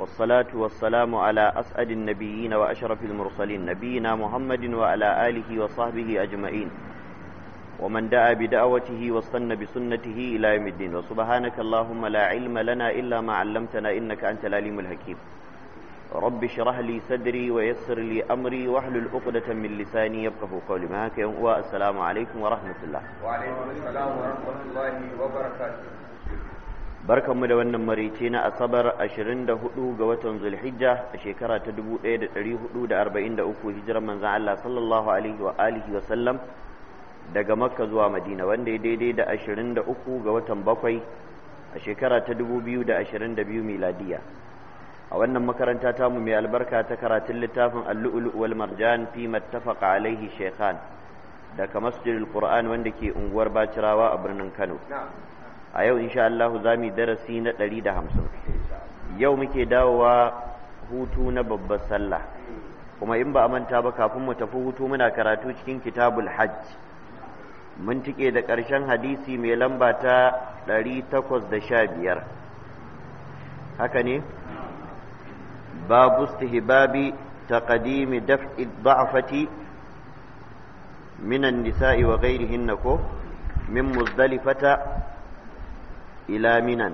والصلاة والسلام على أسعد النبيين وأشرف المرسلين نبينا محمد وعلى آله وصحبه أجمعين ومن دعا بدعوته واستنى بسنته إلى يوم الدين وسبحانك اللهم لا علم لنا إلا ما علمتنا إنك أنت العليم الحكيم رب اشرح لي صدري ويسر لي أمري واحلل عقدة من لساني يفقهوا قولي معك والسلام عليكم ورحمة الله وعليكم السلام ورحمة الله وبركاته barkanmu da wannan marice na asabar 24 ga watan zulhijja a shekara ta 1443 hijirar manzon Allah sallallahu alaihi wa alihi wa sallam daga makka zuwa madina wanda ya daidai da 23 ga watan bakwai a shekara ta 2022 miladiya a wannan makaranta tamu mai albarka ta karatun littafin al-lu'lu' wal marjan fi mattafaqa alaihi shaykhan daga masjidil qur'an wanda ke unguwar bacirawa a birnin Kano a yau insha Allah za mu darasi na 150 yau muke dawowa hutu na babbar sallah kuma in ba a manta ba kafin mu tafi hutu muna karatu cikin kitabul hajj mun tike da ƙarshen hadisi mai lamba ta 815 haka ne babu istihbabi taqdimi daf'i ad-da'fati min an-nisa'i wa ghayrihinna ko min muzdalifata ila minan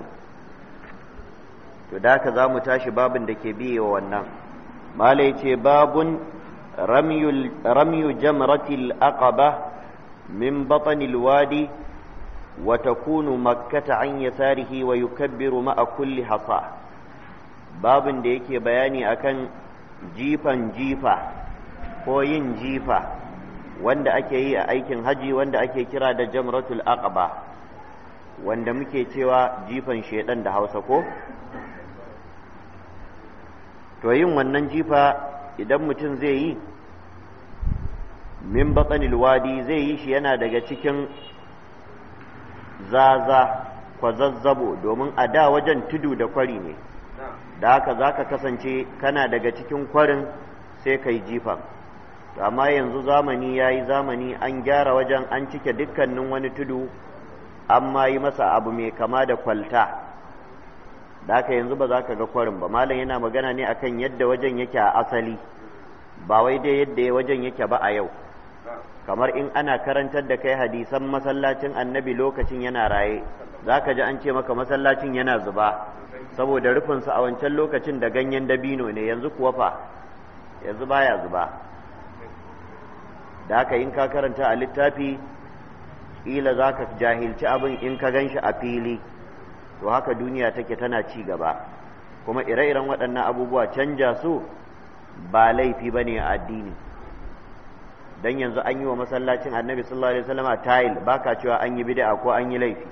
to da haka za mu tashi babin da ke biye wa wannan malai ce babun ramyu jamratil aqaba min batanil wadi wa takunu makkata an yasarihi wa yukabbiru ma'a kulli hasa babin da yake bayani akan jifan jifa ko yin jifa wanda ake yi a aikin haji wanda ake kira da jamratul aqaba wanda muke cewa jifan shedan da Hausa ko to yin wannan jifa idan mutum zai yi min batsanil wadi zai yi shi yana daga cikin zaza kwazazzabo domin a da wajen tudu da kwari ne da haka zaka kasance kana daga cikin kwarin sai kai jifan to amma yanzu zamani yayi zamani an gyara wajen an cike dukkanin wani tudu amma yi masa abu mai kama da kwalta da haka yanzu ba za ka ga kwarin ba malam yana magana ne akan yadda wajen yake a asali ba wai dai yadda wajen yake ba a yau kamar in ana karantar da kai hadisan masallacin annabi lokacin yana raye za ka ji an ce maka masallacin yana zuba saboda rufinsa a wancan lokacin da ganyen dabino ne yanzu kuwa fa yanzu baya zuba da haka in ka karanta a littafi kila za ka jahilci abin in ka gan shi a fili to haka duniya take tana ci gaba kuma ire-iren waɗannan abubuwa canja su ba laifi ba ne a addini don yanzu an yi wa masallacin annabi sallallahu alaihi wasallam tayil ba ka cewa an yi bid'a ko an yi laifi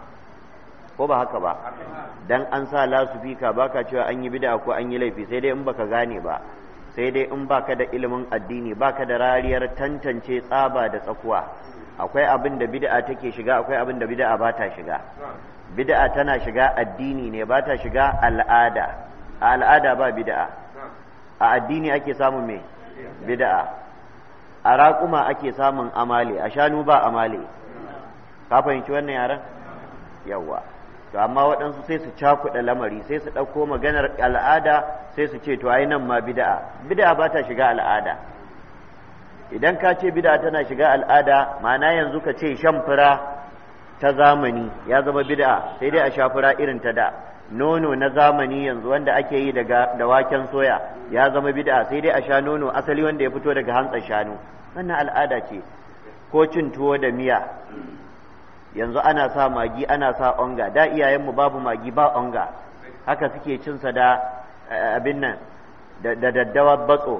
ko ba haka ba dan an sa lasufika ba ka cewa an yi bid'a ko an yi laifi sai dai in baka gane ba sai dai in baka da ilimin addini baka da rariyar tantance tsaba da tsakuwa akwai abin da bid'a take shiga akwai abin da bid'a ba ta shiga bid'a tana shiga addini ne ba ta shiga al'ada a al'ada ba bid'a a addini ake samun me bid'a a raƙuma ake samun amale a shanu ba amale ka fahimci wannan yaran yawa to amma waɗansu sai su cakuɗa lamari sai su ɗauko maganar al'ada sai su ce to ai nan ma bid'a ba ta shiga al'ada idan ka ce bid'a tana shiga al'ada ma'ana yanzu ka ce shan fura ta zamani ya zama bid'a sai dai a sha fura irin ta da nono na zamani yanzu wanda ake yi da waken soya ya zama bid'a sai dai a sha nono asali wanda ya fito daga hantsar shanu wannan al'ada ce ko cin tuwo da miya yanzu ana sa magi ana sa onga da iyayenmu babu magi ba onga haka suke cinsa da abin nan da daddawa batso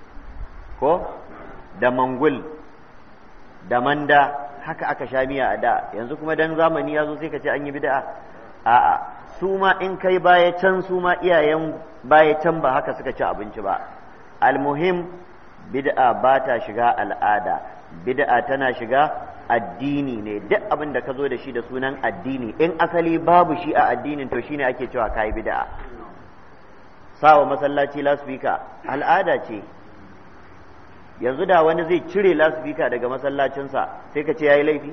ko da mangul da manda haka aka sha miya a da yanzu kuma dan zamani ya zo sai ka ce an yi bid'a a'a su ma in kai baya can su ma iyayen baya can ba haka suka ci abinci ba almuhim bid'a ba ta shiga al'ada bid'a tana shiga addini ne duk abin da ka zo da shi da sunan addini in asali babu shi a addinin to shine ake cewa kai bid'a sawa masallaci lasfika al'ada ce yanzu da wani zai cire lasfika daga masallacinsa sai ka ce yayi laifi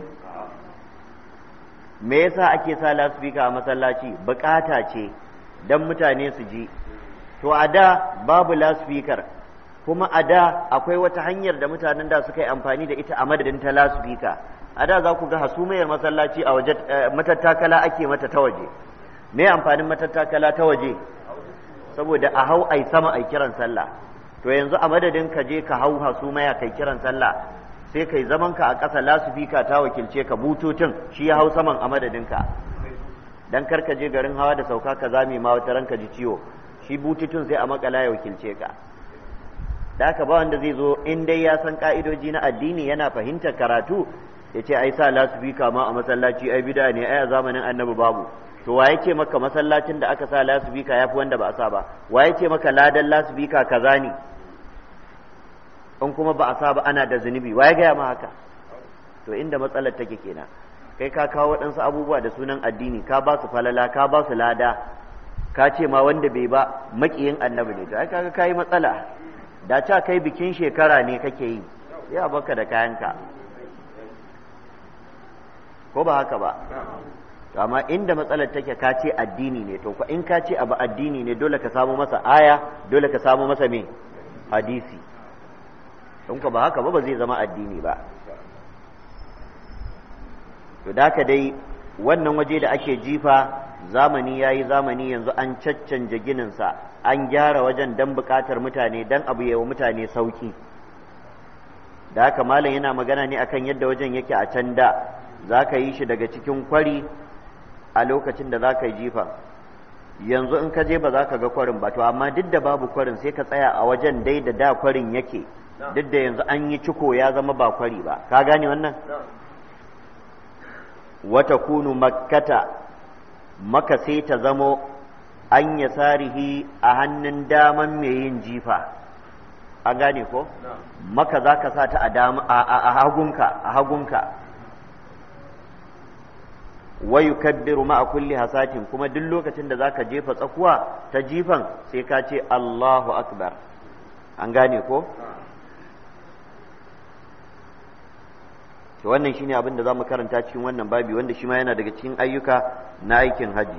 me yasa ake sa lasfika a masallaci bukata ce dan mutane su ji to a da babu loudspeaker, kuma a da akwai wata hanyar da mutanen da suka yi amfani da ita a madadin ta loudspeaker. A da za ku ga hasumayar masallaci a waje matattakala ake mata ta waje. Me amfanin matattakala ta waje? Saboda a hau ai sama ai kiran sallah. To yanzu a madadin ka je ka hau hasumaya kai kiran sallah, sai kai zaman ka a ƙasa, loudspeaker ta wakilce ka, bututun shi ya hau saman a madadin ka. Dan kar ka je garin hawa da sauka ka zame ma wata ranka ji ciwo, shi bututun sai a makala ya wakilce ka. Da haka ba wanda zai zo in dai ya san ka'idoji na addini yana fahimtar karatu ya ce ai sa lasifika ma a masallaci ai bida ne, ai a zamanin annabi babu. To wa yake maka masallacin da aka sa lasifika ya fi wanda ba a sa ba? Wa yake maka ladan lasifika kaza ne in kuma ba a sa ba ana da zunubi? wa ya gaya ma haka? To inda matsalar take kenan, kai ka kawo waɗansu abubuwa da sunan addini, ka ba su falala, ka ba su lada, ka ce ma wanda bai ba maƙiyin annabi ne. To ai kaga kai matsala. Da ca kai bikin shekara ne kake yi, ya baka da kayanka, ko ba haka ba? Amma inda matsalar take ka ce addini ne, to in ka ce abu addini ne dole ka samu masa aya, dole ka samu masa me hadisi. In ka ba haka ba zai zama addini ba. To da ka dai wannan waje da ake jifa, zamani yayi zamani, yanzu an caccanje gininsa, an gyara wajen don buƙatar mutane, don abu yawa mutane sauki. Da haka malam yana magana ne akan yadda wajen yake a can da. Za ka yi shi daga cikin kwari a lokacin da za ka yi jifa. Yanzu in ka je ba za ka ga kwarin ba, to amma duk da babu kwarin sai ka tsaya a wajen dai da kwarin yake, duk da yanzu an yi ciko ya zama ba kwari ba. Ka gane wannan? Wata kunu makkata, maka sai ta zamo an yasarihi a hannun daman mai yin jifa. An gane ko? Maka za ka sa ta a hagunka. Wa yukabbiru ma'a kulli hasatin, kuma duk lokacin da zaka jefa tsakuwa ta jifan sai ka ce Allahu akbar. An gane ko? To wannan shine abin da zamu karanta cikin wannan babi, wanda shi ma yana daga cikin ayyuka na aikin haji.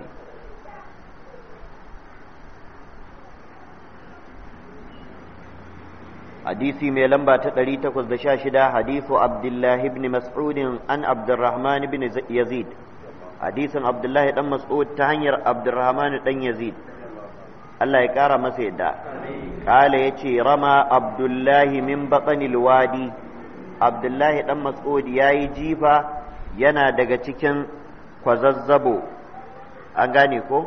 hadisi mai lamba ta 816, hadisu Abdullah ibn Mas'ud an Abdurrahman ibn Yazid. Hadisin Abdullahi dan Mas'ud ta hanyar Abdurrahman dan Yazid, Allah ya kara masa yadda. Kala yace rama Abdullahi min batnil wadi, Abdullahi dan Mas'ud yayi jifa yana daga cikin kwazazzabo. An gane ko?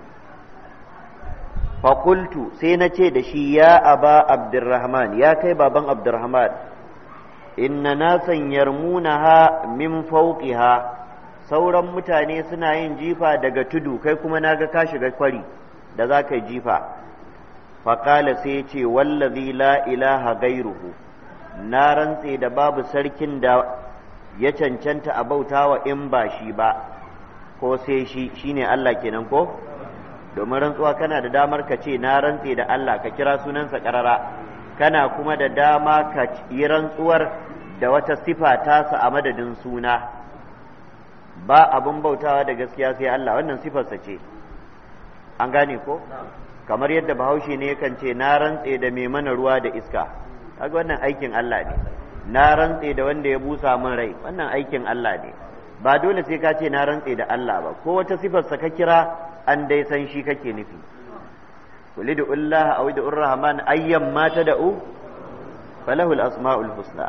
Fakultu sai na ce da shi, ya aba Abdurrahman, ya kai baban Abdurrahman, inna nasan yarmunaha min fawqiha, sauran mutane suna yin jifa daga tudu, kai kuma naga ka shiga kwari da za ka yi jifa. Faƙala sai ce, wallazi la ilaha gairuhu, na rantse da babu sarkin da ya cancanta a bautawa in ba shi ba, ko sai shi, shine Allah kenan ko? Domin rantsuwa kana da damar ka ce na rantse da Allah, ka kira sunansa ƙarara, kana kuma da dama ka yi rantsuwar da wata sifa tasa a madadin suna. Ba abin bautawa da gaskiya sai Allah, wannan sifarsa ce. An gane ko? Kamar yadda Bahaushe ne yakan ce na rantse da mai mana ruwa da iska, kaga wannan aikin Allah ne. Na rantse da wanda ya busa min rai, wannan aikin Allah ne. Ba dole sai ka ce na rantse da Allah ba, ko wata sifarsa ka kira an dai san shi kake nufi. Qul ud'ullaha aw ud'ur rahman ayyam ma tad'u falahu al-asma'ul husna.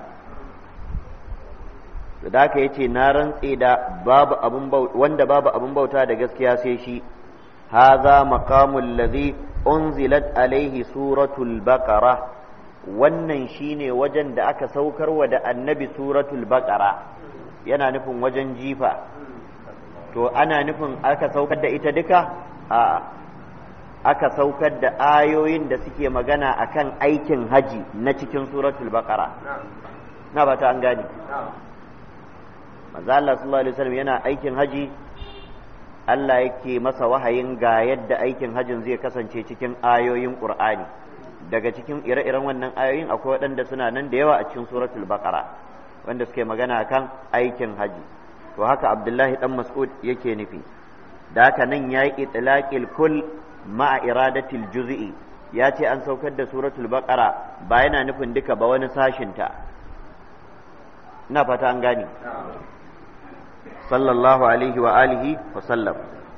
Da haka yace na rantse da babu abun wanda babu abun bauta da gaskiya sai shi. Hadha maqamul ladhi unzilat alaihi suratul baqara, wannan shine wajen da aka saukarwa da annabi suratul baqara, yana nufin wajen jifa. To ana nufin aka saukar da ita duka? A'a, aka saukar da ayoyin da suke magana akan aikin haji na cikin suratul baqara. Na ba ta an gane. Manzo Allah sallallahu alaihi wasallam yana aikin haji, Allah yake masa wahayin ga yadda aikin hajin zai kasance cikin ayoyin Qur'ani. Daga cikin ire-iren wannan ayoyin akwai waɗanda suna nan da yawa a cikin suratul baqara, wanda suke magana akan aikin haji. To haka Abdullahi dan Mas'ud yake nufi. Da haka nan yayi itlaqil kull ma'a iradatil juz'i, ya ce an saukar da suratul baqara ba yana nufin duka ba wani sashinta ina fata an gane sallallahu alaihi wa alihi wa sallam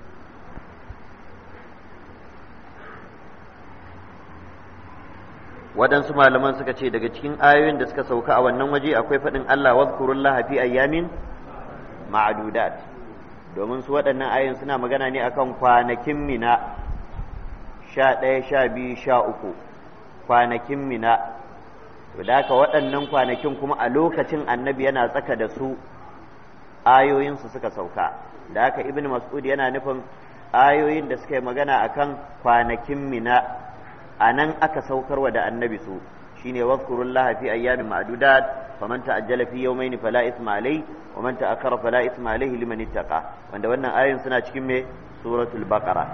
waɗansu malaman suka ce daga cikin ayoyin da suka sauka a wannan waje akwai faɗin Allah wadhkurullaha fi ayyamin ma'dudat domin su waɗannan ayoyin suna magana ne akan kwanakin mina 11 12 13 kwanakin mina da haka waɗannan kwanakin kuma a lokacin annabi yana tsaka da su ayoyinsu suka sauka da haka ibn mas'ud yana nufin ayoyin da suka yi magana akan kwanakin mina a nan aka saukarwa da annabi su shine wazkurullaha fi ayyamin ma'dudat faman ta'ajjala fi yawmayn fala ithma alayhi wa man ta'akhkhara fala ithma alayhi liman ittaqa wanda wannan ayoyin suna cikin me suratul baqara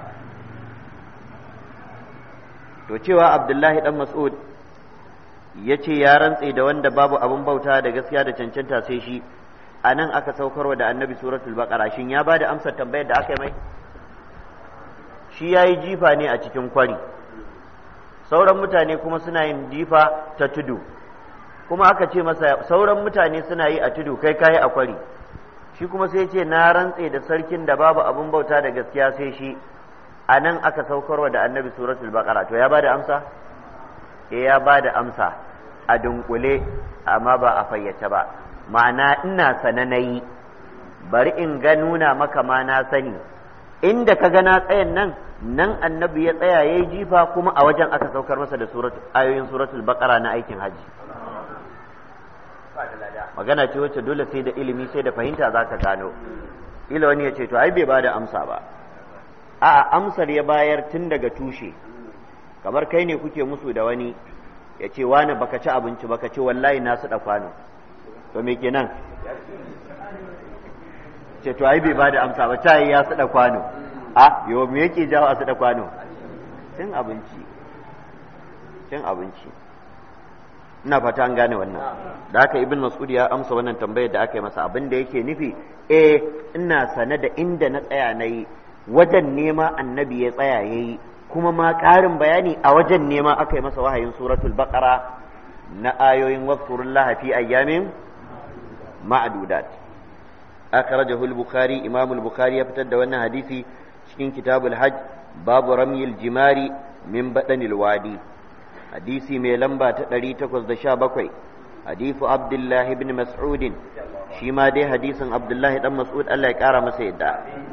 to cewa abdullahi dan mas'ud yace ya rantse da wanda babu abun bauta da gaskiya da cancanta sai shi a nan aka saukarwa da annabi suratul baqara shin ya bada amsar tambayar da aka yi mai shi yayi jifa ne a cikin kwari sauran mutane kuma suna yin jifa ta tudu kuma aka ce masa sauran mutane suna yi a tudu kai kayi a kwari shi kuma sai ce na rantse da sarkin da babu abun bauta da gaskiya sai shi a nan aka saukarwa da annabi suratul baqara to ya bada amsa ya bada amsa a dunkule amma ba a fayyace ba ma'ana ina sananayi bari in ga nuna maka ma na sani inda ka ga na tsayan nan annabi ya tsaya yayi jifa kuma a wajen aka saukar masa da ayoyin suratul baqara na aikin haji magana ce wacce dole sai da ilimi sai da fahimta zaka gano ila wani ya ce to ai bai bada amsa ba a'a amsar ya bayar tun daga tushe kamar kai ne kuke musu da wani ya ce wani baka ci abinci baka ce wallahi na suɗa kwano to me kenan ce to ai bai bada amsa ba ta ya suɗa kwano a yo me yake jawo a suɗa kwano cin abinci ina fata an gane wannan da haka ibn mas'ud ya amsa wannan tambayar da aka yi masa abin da yake nufi ina sane da inda na tsaya nayi wajen nema annabi ya tsaya yayi kuma ma ƙarin bayani a wajen nema aka yi masa wahayin suratul baqara na ayoyin wazkurullaha fi ayyamin ma'dudat akhrajahu al-bukhari imam al-bukhari ya fitar da wannan hadisi cikin kitabul hajj babu ramyil jimari min badanil wadi hadisi mai lamba ta 817 hadisu abdullahi ibn mas'ud shi ma dai hadisin abdullahi dan mas'ud Allah ya kara masa yadda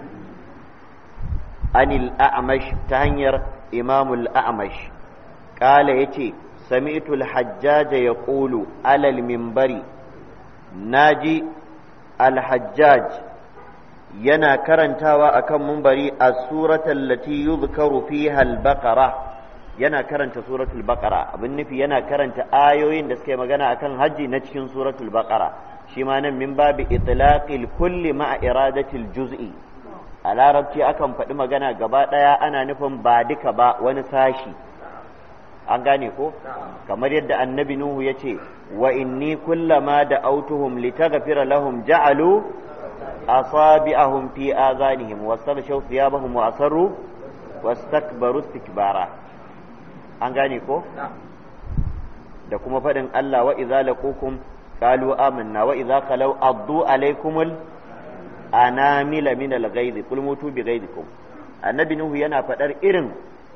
anil a'mash ta hanyar imamul a'mash kala yace sami'tu al-hajjaj yaqulu ala al-minbari naji al-hajjaj yana karantawa akan minbari as-surata allati yuzkaru fiha al-baqara yana karanta suratul baqara abin nufi yana karanta ayoyin da suke magana akan haji na cikin suratul baqara shi ma nan min babi itlaqil kulli ma'a iradatil juz'i a larabci akan faɗi magana gaba ɗaya ana nufin ba duka ba wani sashi an gane ko kamar yadda annabi nuhu ya ce wa inni kullama da autuhum litaghfira lahum ja'alu asabi'ahum fi azanihim wastaghshaw thiyabahum wa asarru wastakbaru istikbara an gane ko da kuma faɗin Allah wa idza laqukum qalu amanna wa idza khalaw addu alaykumul anamila min al-ghaiz kul mutu bi ghaizikum annabi nuhu yana fadar irin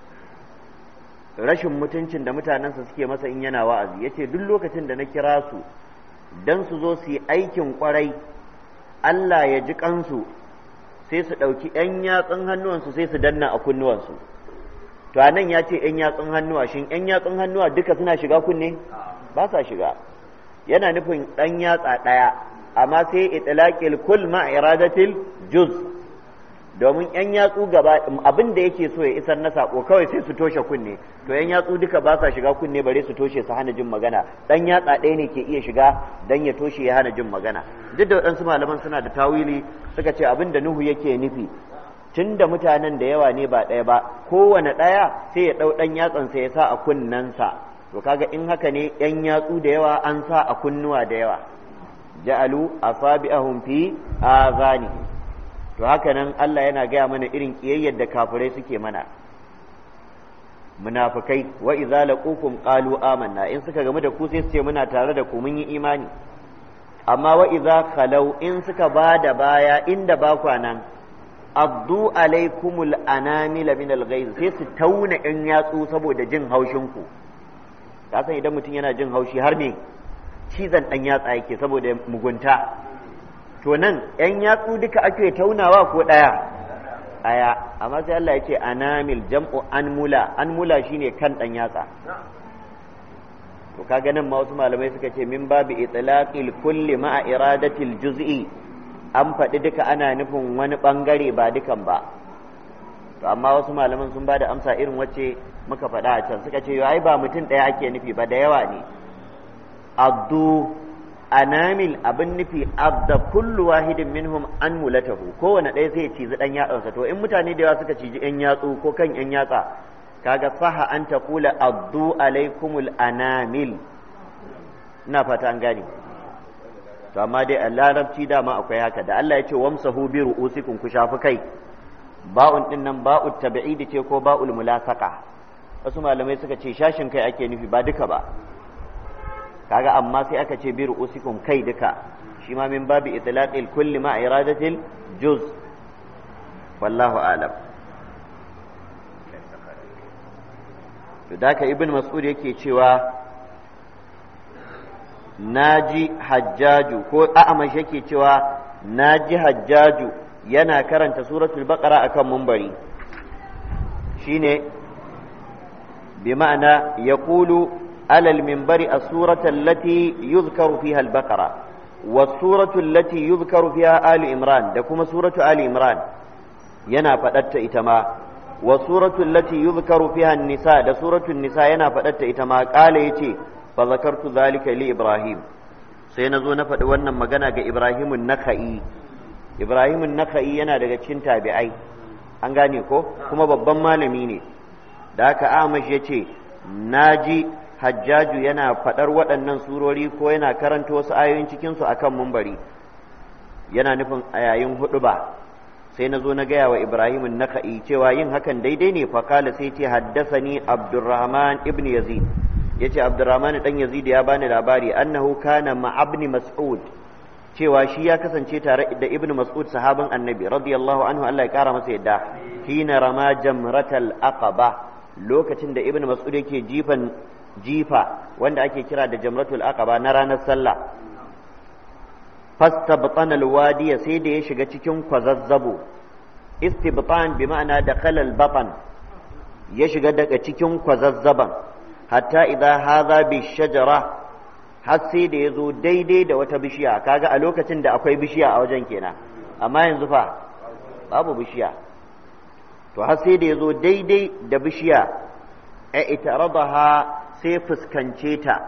rashin mutuncin da mutanensa suke masa in yana wa'azi yace duk lokacin da na kira su dan su zo su yi aikin kwarai Allah ya ji kansu sai su dauki yan yatsun hannuwansu sai su danna a kunnuwansu to anan ya ce yan yatsun hannuwa shin yan yatsun hannuwa duka suna shiga kunne ba sa shiga yana nufin dan yatsa daya amma sai itlaqil kull ma iradatil juz domin yan yatsu gaba abin da yake so ya isar na sako kawai sai su toshe kunne to yan yatsu duka ba sa shiga kunne bare su toshe su hana jin magana dan yatsa ɗaya ne ke iya shiga dan ya toshe ya hana jin magana duk da waɗansu malaman suna da tawili suka ce abin da Nuhu yake nufi tunda mutanen da yawa ne ba ɗaya ba kowane ɗaya sai ya ɗau ɗan yatsansa ya sa a kunnensa to kaga in haka ne yan yatsu da yawa an sa a kunnuwa da yawa ja'alu asabi'ahum fi azanihim to haka nan Allah yana gaya mana irin kiyayyar da kafirai suke mana munafikai wa idza laqukum qalu amanna in suka gamu da ku sai su ce muna tare da ku mun yi imani amma wa idza khalau in suka bada baya inda ba kwanan abdu alaikumul anamila min alghayz sai su tauna in yatsu saboda jin haushin ku ka san idan mutum yana jin haushi har me cizon dan yatsa yake saboda mugunta to nan yan yatsu duka ake taunawa ko daya amma sai Allah ya ce anamil jam'u anmula shine kan dan yatsa to kaga nan ma wasu malamai suka ce min babi itlaqil kulli ma'a iradatil juz'i an faɗi duka ana nufin wani ɓangare ba dukan ba to amma wasu malaman sun ba da amsa irin wacce muka faɗa a can suka ce ai ba mutum ɗaya ake nufi ba da yawa ne abdu anamil abin nufi abda kullu wahidin minhum an mulatahu kowane ɗaya sai ya cizi ɗan yatsansa to in mutane da yawa suka ciji ƴan yatsu ko kan ƴan yatsa kaga saha an taqula abdu alaikumul anamil ina fata an gane to amma dai a larabci dama akwai haka da Allah ya ce wamsahu bi ru'usikum ku shafi kai ba'un din nan ba'ut tab'id ce ko ba'ul mulasaqa wasu malamai suka ce shashin kai ake nufi ba duka ba kaga amma sai aka ce bi ru'usikum kai duka shi ma min babi itlaqil kulli ma iradatil juz wallahu a'lam to da ka ibn mas'ud yake cewa naji hajjaju ko a'amash yake cewa naji hajjaju yana karanta suratul baqara akan munbari shine bi ma'ana yaqulu alal minbari as-surata allati yuzkaru fiha al-baqara was-suratu allati yuzkaru fiha ali imran da kuma suratu ali imran yana fadatta ita ma was-suratu allati yuzkaru fiha an-nisa da suratul nisa yana fadatta ita ma kale yace fa zakartu zalika li ibrahim sai nazo na faɗi wannan magana ga ibrahimun nakhai ibrahimun nakhai yana daga cikin tabi'ai an gane ko kuma babban malami ne da haka amash yace naji hajjaju yana faɗar waɗannan surori ko yana karanta wasu ayoyin cikin su akan mumbari yana nufin a yayin huɗuba sai nazo na gaya wa ibrahimun nakhai cewa yin hakan daidai ne fa kala sai ce haddasani abdurrahman ibn yazid yace Abdurrahman dan Yazid ya bani labari annahu kana ma ibn Mas'ud cewa shi ya kasance tare da Ibn Mas'ud sahaban Annabi radiyallahu anhu Allah ya kara masa yadda hina rama jamratal aqaba lokacin da Ibn Mas'ud yake jifa wanda ake kira da jamratul aqaba na ranar sallah fastabtana alwadiya sai da ya shiga cikin kwazazzabo istibtan bi ma'ana dakhala albatan ya shiga daga cikin kwazazzaban hatta idan haza bi shajara har sai da ya zo daidai da wata bishiya kaga a lokacin da akwai bishiya a wajen kenan amma yanzu fa babu bishiya to har sai da ya zo daidai da bishiya a itaradaha sai fuskance ta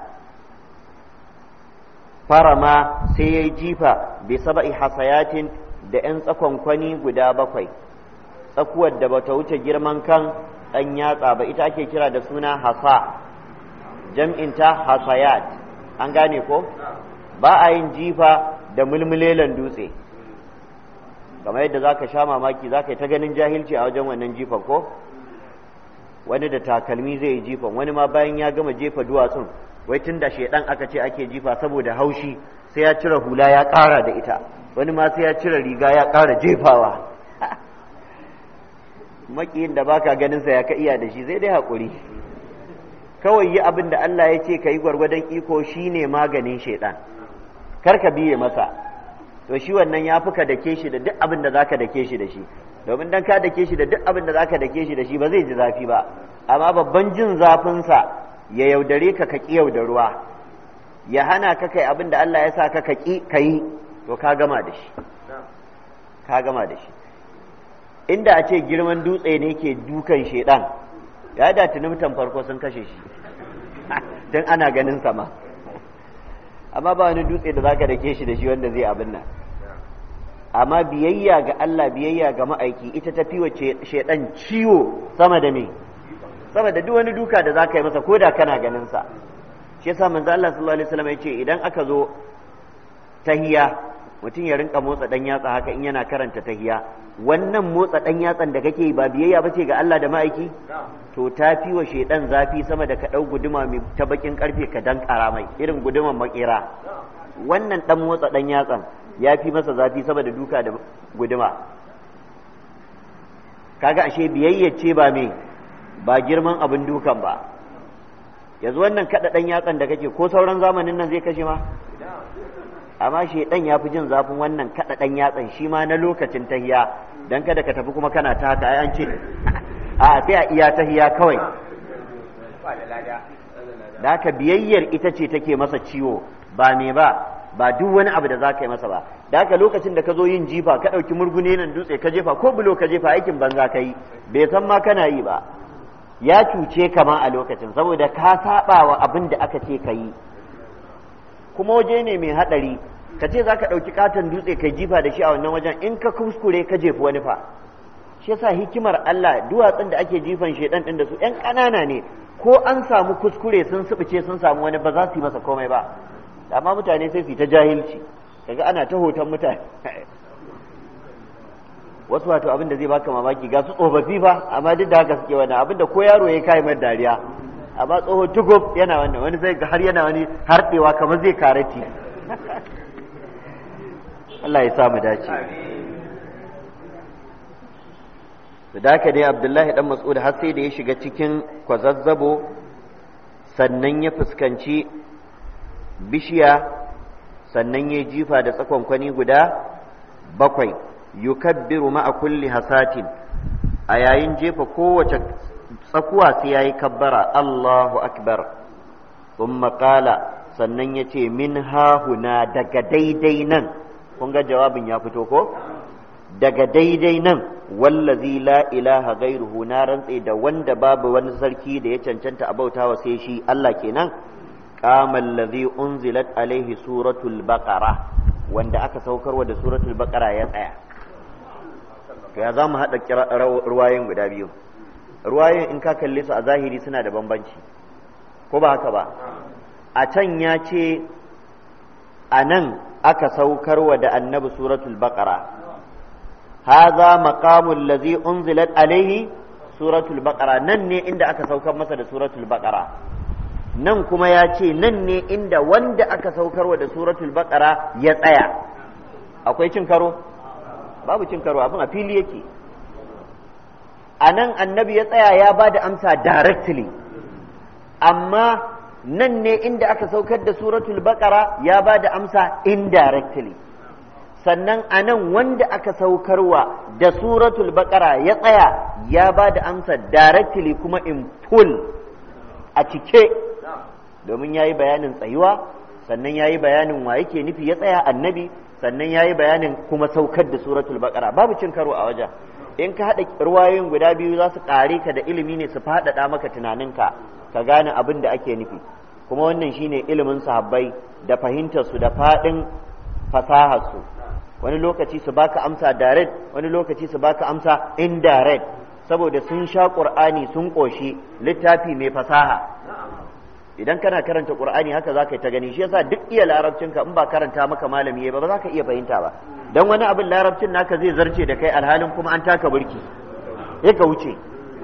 farama sai ya jifa bi saba'i hasayatin da 'yan tsakonkwani guda 7 tsakuwar da bata wuce girman kan ɗan yatsa ba ita ake kira da suna hasa jam'inta hasayat an gane ko ba a yin jifa da mulmulelan dutse kamar yadda zaka sha mamaki zaka yi ta ganin jahilci a wajen wannan jifan ko wani da takalmi zai yi jifan wani ma bayan ya gama jefa duwatsun wai tun da shedan aka ce ake jifa saboda haushi sai ya cire hula ya ƙara da ita wani ma sai ya cire riga ya ƙara jefawa makiyin da baka ganin sa ya ka iya da shi sai dai haƙuri kawai yi abin da Allah ya ce ka yi gwargwadon iko shine maganin shaidan kar ka biye masa to shi wannan ya fi ka dake shi da duk abin da zaka dake shi da shi domin dan ka dake shi da duk abin da zaka dake shi da shi ba zai ji zafi ba amma babban jin zafinsa ya yaudare ka ki yaudaruwa ya hana ka kai abin da Allah ya sa ka ki kai to ka gama da shi ka gama da shi inda a ce girman dutse ne ke dukan shaidan ya da tunumtan farko sun kashe shi don ana ganin sama amma ba wani dutse da zaka dake shi da shi wanda zai abin nan amma biyayya ga Allah biyayya ga ma'aiki ita tafi wace shedan ciwo sama da me sama da duk wani duka da zaka yi masa koda kana ganin sa shi yasa manzo Allah sallallahu alaihi wasallam yace idan aka zo tahiya mutum ya rinka motsa dan yatsa haka in yana karanta tahiya wannan motsa dan yatsan da kake ba biyayya bace ga Allah da ma'aiki to ta fi wa shaidan zafi sama da ka ɗau guduma mai ta bakin karfe ka dan mai irin guduman makera wannan dan motsa dan yatsan ya fi masa zafi sama da duka da guduma kaga ashe biyayyace ba girman abin dukan ba yanzu wannan kada dan yatsan da kake ko sauran zamanin nan zai kashe ma amma shaidan ya fi jin zafin wannan kada dan yatsan shi ma na lokacin tahiya dan kada ka tafi kuma kana ta haka ai an ce a sai a iya tahiya kawai da haka biyayyar ita ce take masa ciwo ba duk wani abu da za ka yi masa ba da haka lokacin da ka zo yin jifa ka ɗauki murgune nan dutse ka jefa ko bulo ka jefa aikin banza ka yi bai san ma kana yi ba ya cuce ka ma a lokacin saboda ka saba wa abin da aka ce ka yi kuma waje ne mai haɗari ka ce za ka ɗauki katon dutse ka jifa da shi a wannan wajen in ka kuskure ka jefi wani fa shi yasa hikimar Allah duwatsun da ake jifan shedan din da su ƴan ƙanana ne ko an samu kuskure sun subuce sun samu wani ba za su yi masa komai ba amma mutane sai su yi ta jahilci kaga ana ta hoton mutane wasu wato abin da zai baka mamaki ga su tsofaffi fa amma duk da haka suke wannan abin da ko yaro ya kai mai dariya amma tsoho tugub yana wannan wani zai ga har yana wani harɗewa kamar zai karati Allah ya sa mu dace da haka dai Abdullahi dan Mas'ud har sai da ya shiga cikin kwazazzabo sannan ya fuskanci bishiya sannan ya jifa da tsakonkwani guda 7 yukabbiru ma'a kulli hasatin a yayin jefa kowace tsakuwa sai yayi kabbara Allahu akbar thumma qala sannan yace min hahuna daga daidai nan kun ga jawabin ya fito ko daga daidai nan wallazi la ilaha gairuhu na rantse da wanda babu wani sarki da ya cancanta a bautawa sai shi Allah kenan qama allazi unzilat alaihi suratul baqara wanda aka saukarwa da suratul baqara ya tsaya to ya zamu hada ruwayoyin guda biyu ruwayoyin in ka kalle su a zahiri suna da bambanci ko ba haka ba a can ya ce a nan aka saukarwa da annabi suratul baqara hadha maqamul ladzi unzilat alaihi suratul baqara nan ne inda aka saukar masa da suratul baqara nan kuma ya ce nan ne inda wanda aka saukarwa da suratul baqara ya tsaya akwai cin karo babu cin karo abin a fili yake a nan annabi ya tsaya ya ba da amsa directly amma nan ne inda aka saukar da suratul baqara ya ba da amsa indirectly sannan a nan wanda aka saukarwa da suratul baqara ya tsaya ya ba da amsa directly kuma in full a cike domin ya yi bayanin tsayuwa sannan ya yi bayanin wa yake nufi ya tsaya annabi sannan ya yi bayanin kuma saukar da suratul baqara babu cin karo a wajen in ka haɗa ruwayoyin guda biyu za su ƙare ka da ilimi ne su faɗaɗa maka tunaninka ka gane abin da ake nufi kuma wannan shine ilimin sahabbai da fahimtarsu da faɗin fasaharsu wani lokaci su baka amsa direct wani lokaci su baka amsa indirect saboda sun sha qur'ani sun koshi littafi mai fasaha idan kana karanta qur'ani haka zaka yi ta gani shi yasa duk iya larabcinka in ba karanta maka malami ba za ka iya fahimta ba dan wani abin larabcin naka zai zarce da kai alhalin kuma an taka burki sai ka wuce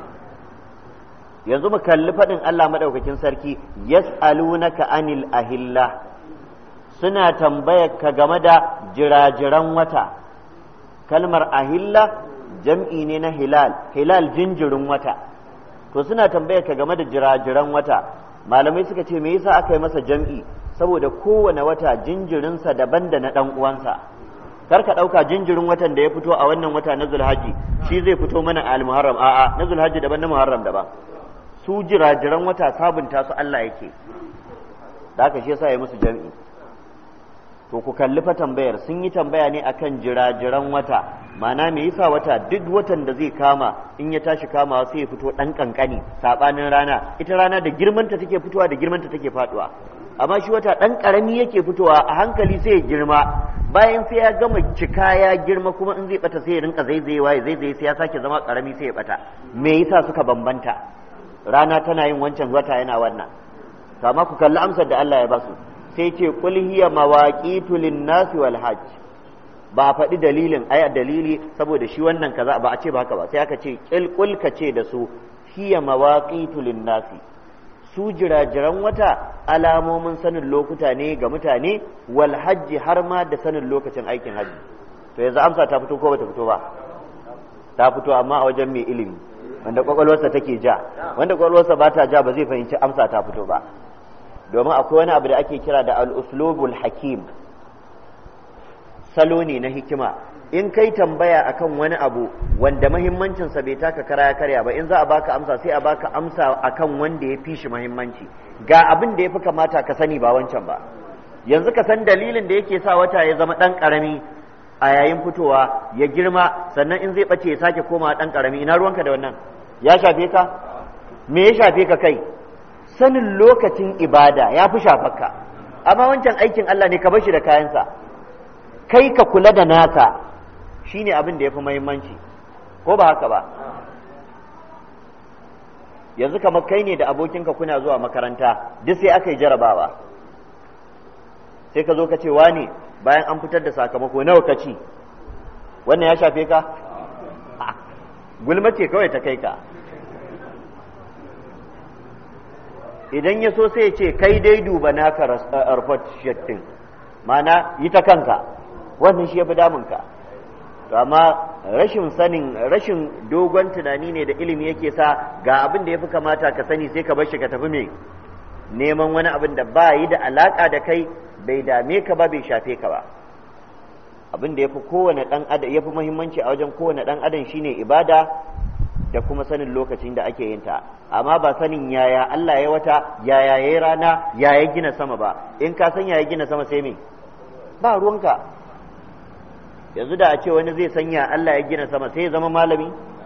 yanzu mu kalli faɗin Allah madaukakin sarki yas'alunaka anil ahilla suna tambayar ka game da jirajiran wata kalmar ahilla jam'i ne na hilal jinjirin wata to suna tambayar ka game da jirajiran wata malamai suka ce me yasa aka yi masa jam'i saboda kowane wata jinjirinsa daban da na dan uwansa kar ka ɗauka jinjirin watan da ya fito a wannan wata na zulhajji shi zai fito mana a al-muharram a'a na zulhajji daban na muharram daban su jirajiran wata sabunta su Allah yake da haka shi yasa ya musu jam'i to ku kalli fa tambayar sun yi tambaya ne akan jirajiran wata ma'ana me yasa wata duk watan da zai kama in ya tashi kamawa sai ya fito dan kankani sabanin rana ita rana da girmanta take fitowa da girmanta take faduwa amma shi wata dan karami yake fitowa a hankali sai ya girma bayan sai ya gama cika ya girma kuma in zai bata sai ya rinka zaizayewa ya zaizaye sai ya sake zama karami sai ya bata me yasa suka bambanta rana tana yin wancan wata yana wannan to amma ku kalli amsar da Allah ya basu sai ce qul hiya mawaqitu lin-nasi wal hajj ba a faɗi dalilin ai dalili saboda shi wannan kaza ba a ce ba haka ba sai aka ce qul ka ce da su hiya mawaqitu lin-nasi su jirajiran wata alamomin sanin lokuta ne ga mutane wal hajji har ma da sanin lokacin aikin hajji. To yanzu amsa ta fito ko bata fito ba? Ta fito, amma a wajen mai ilimi wanda kwakwalwarsa take ja. Wanda kwakwalwarsa ba ta ja ba zai fahimci amsa ta fito ba, domin akwai wani abu da ake kira da al-uslubul hakim, salo ne na hikima. In kai tambaya akan wani abu wanda mahimmancinsa bai taka kara ya karya ba, in za a baka amsa sai a baka amsa akan wanda ya fi shi mahimmanci, ga abin da ya fi kamata ka sani ba wancan ba. Yanzu ka san dalilin da yake sa wata ya zama ɗan ƙarami a yayin fitowa ya girma, sannan in zai ɓace ya sake komawa ɗan ƙarami. Ina ruwanka da wannan? Ya shafe ka? Me ya shafe ka kai? Sanin lokacin ibada ya fi shafarka, amma wancan aikin Allah ne, ka bar shi da kayansa. Kai ka kula da naka shine abin da ya fi muhimmanci, ko ba haka ba? Yanzu kamar kai ne da abokinka kuna zuwa makaranta, duk sai aka yi jarabawa, sai ka zo ka ce wane bayan an fitar da sakamako nawa ka ci, wannan ya shafe ka? Gulma ce kawai ta kai ka. Idan ya so sai ya ce kai dai duba naka report sheet din, mana yi ta kanka, wannan shi ya fi damunka. To amma rashin sanin, rashin dogon tunani ne da ilimi yake sa ga abin da ya fi kamata ka sani sai ka bar shi ka tafi me neman wani abin da ba yi da alaka da kai, bai dame ka ba, bai shafe ka ba. Abin da ya fi kowane ɗan adam, ya fi muhimmanci a wajen kowane ɗan adam shine ibada da kuma sanin lokacin da ake yin ta, amma ba sanin yaya Allah ya wata, yaya ya rana, yaya gina sama ba. In ka san yaya gina sama sai me, ba ruwanka. Yanzu da a ce wani zai sanya Allah ya gina sama sai ya zama malami,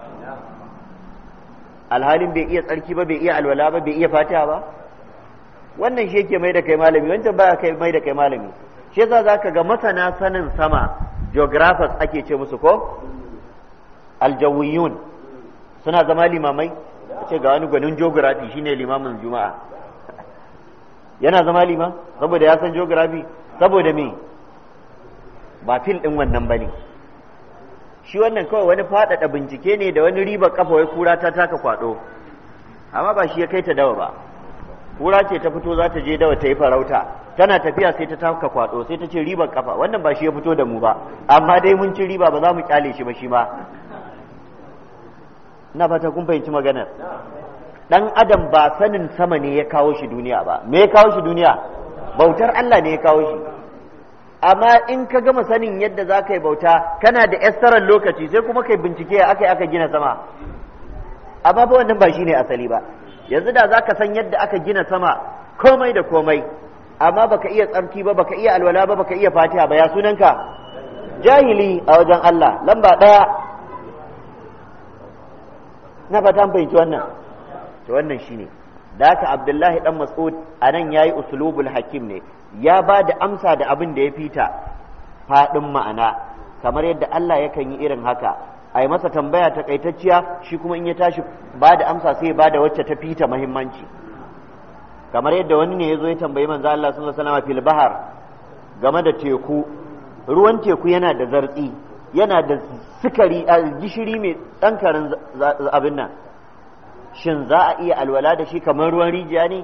alhalin bai iya tsarki ba, bai iya alwala ba, bai iya fatiha ba. Wannan shi yake mai da kai malami, wancan ba kai mai da kai malami. Shi yasa zaka ga masana sanin sama, geographers ake ce musu ko aljawiyun, suna zama limamai. Ce ga wani gwanin geography shine limamin juma'a, yana zama liman saboda ya san geography. Saboda me? Ba fil ɗin wannan ba ne, shi wannan kawai wani faɗaɗa bincike ne da wani riba kafa, wai kura ta taka kwaɗo, amma ba shi ya kai ta dawa ba. Kura ce ta fito za ta je dawa ta yi farauta, tana tafiya sai ta taka kwaɗo, sai ta ce ribar kafa. Wannan ba shi ya fito da mu ba, amma dai mun ci riba, ba za mu kyale shi ba shi ma. Ina fata kun fahimci maganar. Dan adam ba sanin sama ne ya kawo shi duniya ba. Me ya kawo shi duniya? Bautar Allah ne ya kawo shi. Amma in ka gama sanin yadda za ka yi bauta, kana da estaran lokaci, sai kuma kai bincike aka gina sama. Amma ba wannan ba shi ne asali ba. Yanzu da za ka san yadda aka gina sama komai da komai, amma baka iya tsarki ba, baka iya alwala ba, baka iya fatiha ba, ya sunanka? Jahili a wajen Allah, lamba ɗaya. Na fata fahimci wannan. To wannan shine. Da haka Abdullahi dan Mas'ud anan yayi usulubul hakim ne, ya ba da amsa da abin da ya fita faɗin ma'ana, kamar yadda Allah yakan yi irin haka. A yi masa tambaya takaitacciya, shi kuma in ya tashi ba da amsa sai ya ba da wacce ta fita muhimmanci. Kamar yadda wani ne ya zo ya tambayi manzo Allah sallallahu alaihi wasallam fil bahar, game da teku. Ruwan teku yana da zartsi, yana da sukari, gishiri mai tsankarin abin nan. Shin za a iya alwala da shi kamar ruwan rijiya ne?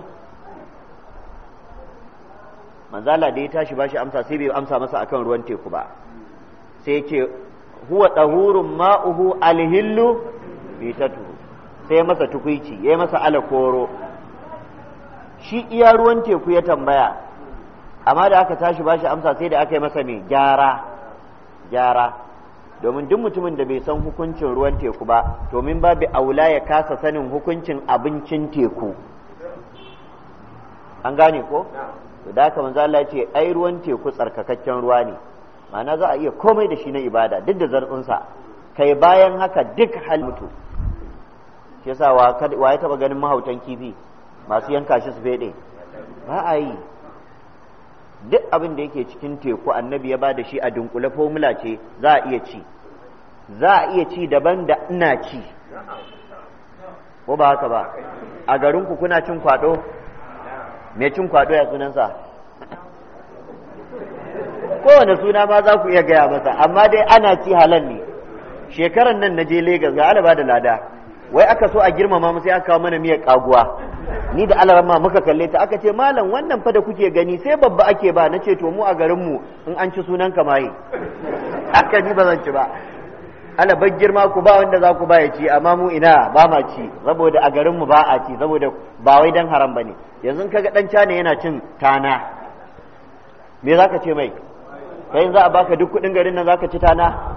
Manzo Allah da ya tashi bashi amsa sai bai amsa masa akan ruwan teku ba, sai ya ce huwa tahurun ma'uhu alhillu bitatu, sai masa tukuici, ya masa alakoro. Shi iya ruwan teku ya tambaya, amma da aka tashi bashi amsa sai da aka yi masa mai gyara, domin duk mutumin da bai san hukuncin ruwan teku ba, to min babu aula ya kasa sanin hukuncin abincin teku. An gane ko? Da haka manzo Allah ya ce ai ruwan teku tsarkakakken ruwa ne, ma'ana za a iya komai da shi na ibada duk da zartsinsa, kai bayan haka duk hal mutu. Shi yasa wa ya taba ganin mahautan kifi masu yanka shi su fede? Ba a yi. Duk abin da yake cikin teku annabi ya ba da shi a dunkule, formula ce, za a iya ci. Za a iya ci daban da ina ci, ko ba haka ba? A garinku kuna cin kwado? Me cin kwado ya sunansa? Kowane suna ma za ku iya gaya masa, amma dai ana ci halal ne. Shekaran nan na je Legas, ga alaba da lada, wai aka so a girmama mu sai aka kawo mana miyar kaguwa ni da alarma muka kalle ta aka ce malam wannan fa da kuke gani sai babba ake ba nace to mu a garin mu in an ci sunan ka maye haka ni ba zan ci ba alabar girma ku ba wanda za ku ba ya ci amma mu ina ba ma ci saboda a garin mu ba a ci saboda ba wai dan haram bane yanzu kaga dan cana yana cin tana me zaka ce mai kai za a baka duk kudin garin nan zaka ci tana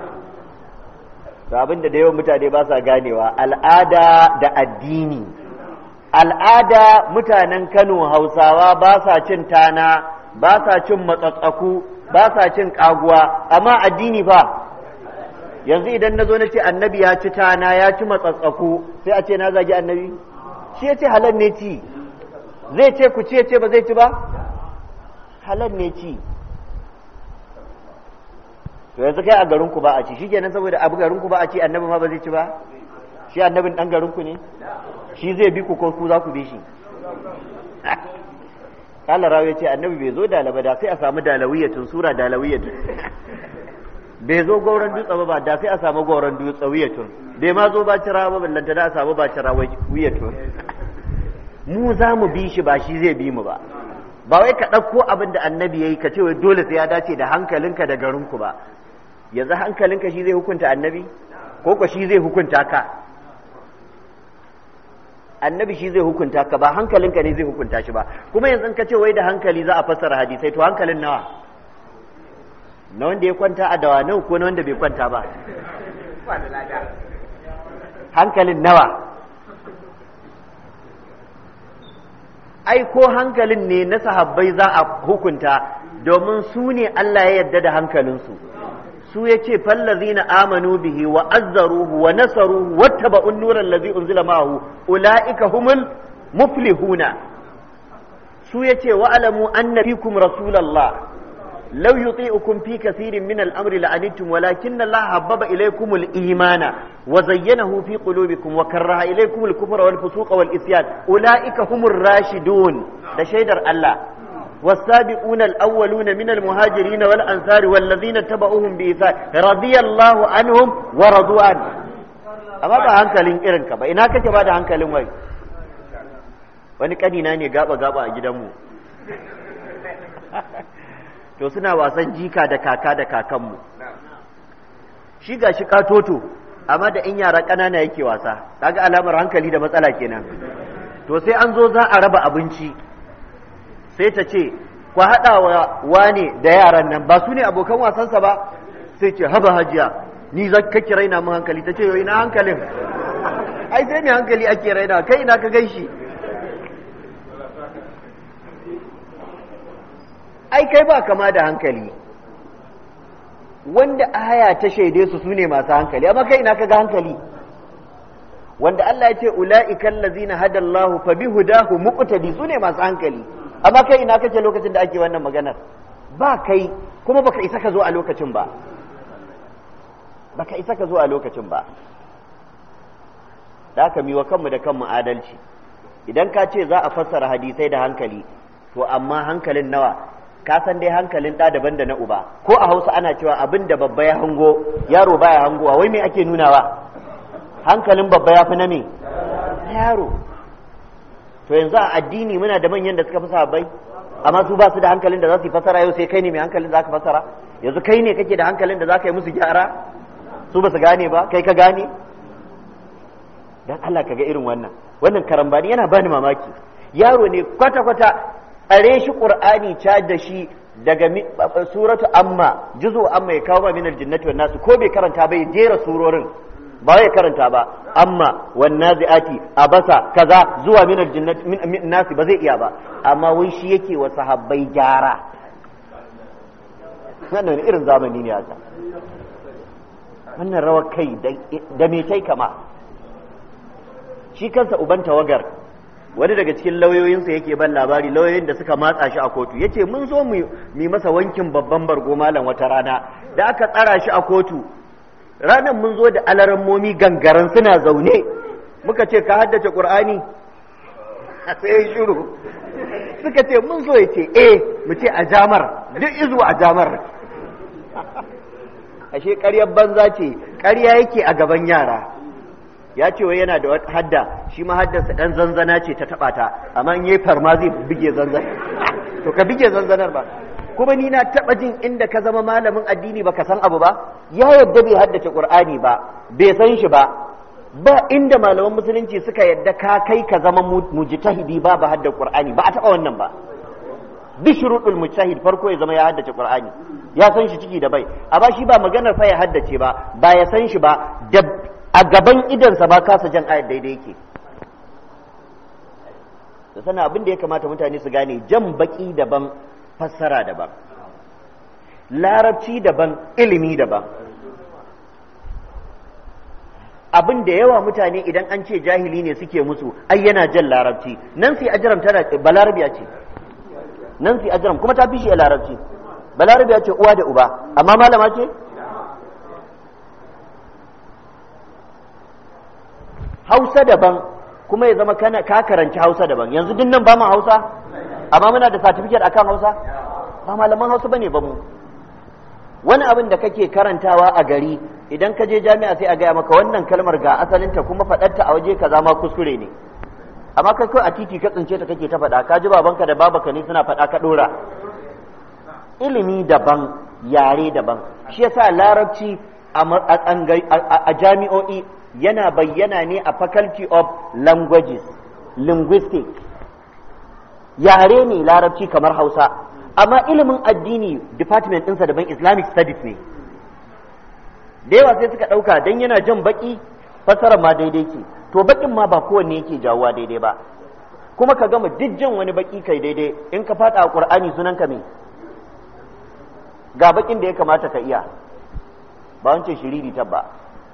to abinda da yawan mutane ba sa ganewa al'ada da addini al'ada mutanen Kano Hausawa ba sa cin tana ba sa cin matsatsaku ba sa cin kaguwa amma addini fa yanzu idan nazo nace annabi ya ci tana ya ci matsatsaku sai a ce na zagi annabi shi yace halal ne ci zai ce ku ce ba zai ci ba halal ne ci to yanzu kai a garinku ba a ci shikenan saboda abu garinku ba a ci annabi ma ba zai ci ba shi annabin dan garinku ne shi zai bi ku ko ku za ku bi shi kala rawi ce annabi bai zo dalaba da sai a samu dalawiyatun sura dalawiyatun bai zo gauran dutse ba da sai a samu gauran dutse wiyatun bai ma zo ba cira ba ballanta da a samu ba cira wiyatun mu za mu bi shi ba shi zai bi mu ba ba wai ka ɗauko abin da annabi ya yi ka ce wai dole sai ya dace da hankalinka da garinku ba yanzu hankalinka shi zai hukunta annabi ko ko shi zai hukunta ka annabi shi zai hukunta ka ba hankalinka ne zai hukunta shi ba kuma yanzu ka ce wai da hankali za a fassara hadisai to hankalin nawa na wanda ya kwanta a dawanau ko na wanda bai kwanta ba hankalin nawa ai ko hankalin ne na sahabbai za a hukunta domin su ne Allah ya yarda da hankalinsu su ya ce fallazina amanu bihi wa azzaruhu wa nasaruhu wattaba'un nuran allazi unzila ma'ahu ulaika humul muflihuna su ya ce wa alamu anna fikum rasulallah law yuti'ukum fi kathirin min al-amri la'anittum walakinna Allah habbaba ilaykum al-imana wa zayyanahu fi qulubikum wa karaha ilaykum al-kufra wal fusuqa wal isyan ulaika humur rashidun da shaidar Allah والسابقون الأولون من المهاجرين والأنصار والذين اتبعوهم بإحسان رضي الله عنهم ورضوا عنه amma ba hankalin irin ka ba ina kake ba da hankalin wai wani kanina ne gaba a gidanmu to suna wasan jika da kaka da kakanmu shi gashi katoto amma da in yara ƙanana yake wasa kaga alamar hankali da matsala kenan to sai an zo za a raba abinci sai ta ce ku haɗa wa wane da yaran nan ba su ne abokan wasansa ba sai ce haba hajiya ni za ka kira ina mun hankali ta ce yau ina hankalin ai sai mai hankali ake raina kai ina ka gaishi ai kai ba kama da hankali wanda aya ta shaide su sune masu hankali amma kai ina ka ga hankali wanda Allah ya ce ula'ikal ladzina hadallahu fa bihudahu muqtadi sune masu hankali amma kai ina kake lokacin da ake wannan maganar ba kai kuma baka isa ka zo a lokacin ba da aka miwa kanmu da kanmu adalci idan ka ce za a fassara hadisai da hankali to amma hankalin nawa ka san dai hankalin ɗa daban da na uba ko a Hausa ana cewa abin da babba ya hango yaro baya hangowa wai me ake nunawa hankalin babba ya fi na me yaro to yanzu a addini muna da manyan da suka fi sahabbai amma su ba su da hankalin da za su yi fasara yau sai kai ne mai hankalin da za ka fasara yanzu kai ne kake da hankalin da za ka yi musu gyara su ba su gane ba kai ka gane dan Allah ka ga irin wannan karambani yana bani mamaki yaro ne kwata-kwata tsare shi qur'ani ca da shi daga suratu amma juzu amma ya kawo ma minal jinnati wan nasu ko bai karanta bai jera surorin ba ya karanta ba amma wan naziati abasa kaza zuwa minal jinnati min nasi ba zai iya ba amma wai shi yake wa sahabbai gyara wannan irin zamani ne haka wannan rawar kai da me kai kama shi kansa uban tawagar wani daga cikin lauyoyinsa yake ban labari lauyoyin da suka matsa shi a kotu yace mun zo mu masa wankin babban bargo malam wata rana da aka tsara shi a kotu ranar mun zo da alarammomi gangaran suna zaune muka ce ka haddace qur'ani sai shiru suka ce mun zo yace mu ce a jamar duk izu a jamar ashe ƙaryar banza ce ƙarya yake a gaban yara ya ce wai yana da hadda shi ma haddarsa dan zanzana ce ta taba ta amma in yayi farma zai bige zanzana to ka bige zanzanar ba. kuma ni na taba jin inda ka zama malamin addini baka san abu ba, ya yadda bai haddace Qur'ani ba bai san shi ba inda malaman musulunci suka yadda ka kai ka zama mujtahidi ba hadda Qur'ani ba a taba wannan ba. bi shuruɗul mujtahid farko ya zama ya haddace Qur'ani ya san shi ciki da bai, amma shi ba maganar fa ya haddace ba ya san shi ba da a gaban idansa ba kasa jan ayat daidai yake. da sana abin da ya kamata mutane su gane, jan baki daban fassara daban, larabci daban ilimi daban. abin da yawa mutane idan an ce jahili ne suke musu ai yana jan larabci. Nancy Ajram tana balarabiya ce, Nancy Ajram kuma ta fi shi a larabci, balarabiya ce uwa da uba amma malama ce. Hausa daban kuma ya zama ka karanci Hausa daban. Yanzu din nan ba mu Hausa amma muna da certificate akan Hausa, ba malaman Hausa bane ba mu. Wani abin da kake karantawa a gari idan ka je jami'a sai a gaya maka wannan kalmar ga asalinta kuma faɗarta a waje kaza ma kuskure ne, amma kai kawai a titi ka tsince ta kake ta faɗa, ka ji babanka da babaka ne suna faɗa ka ɗora. Ilimi daban yare daban, shi yasa larabci a jami'o'i yana bayyana ne a faculty of languages, linguistics. Yare ne larabci kamar Hausa, amma ilimin addini department ɗinsa daban, Islamic studies ne. Da yawa sai suka ɗauka don yana jan baki fasarar ma daidai ce, to bakin ma ba kowanne yake jawowa daidai ba. Kuma ka gama duk jan wani baki kai daidai, in ka faɗa a Qur'ani sunan ka me? Ga bakin da ya kamata ka iya, ba wancan shiriri tabba.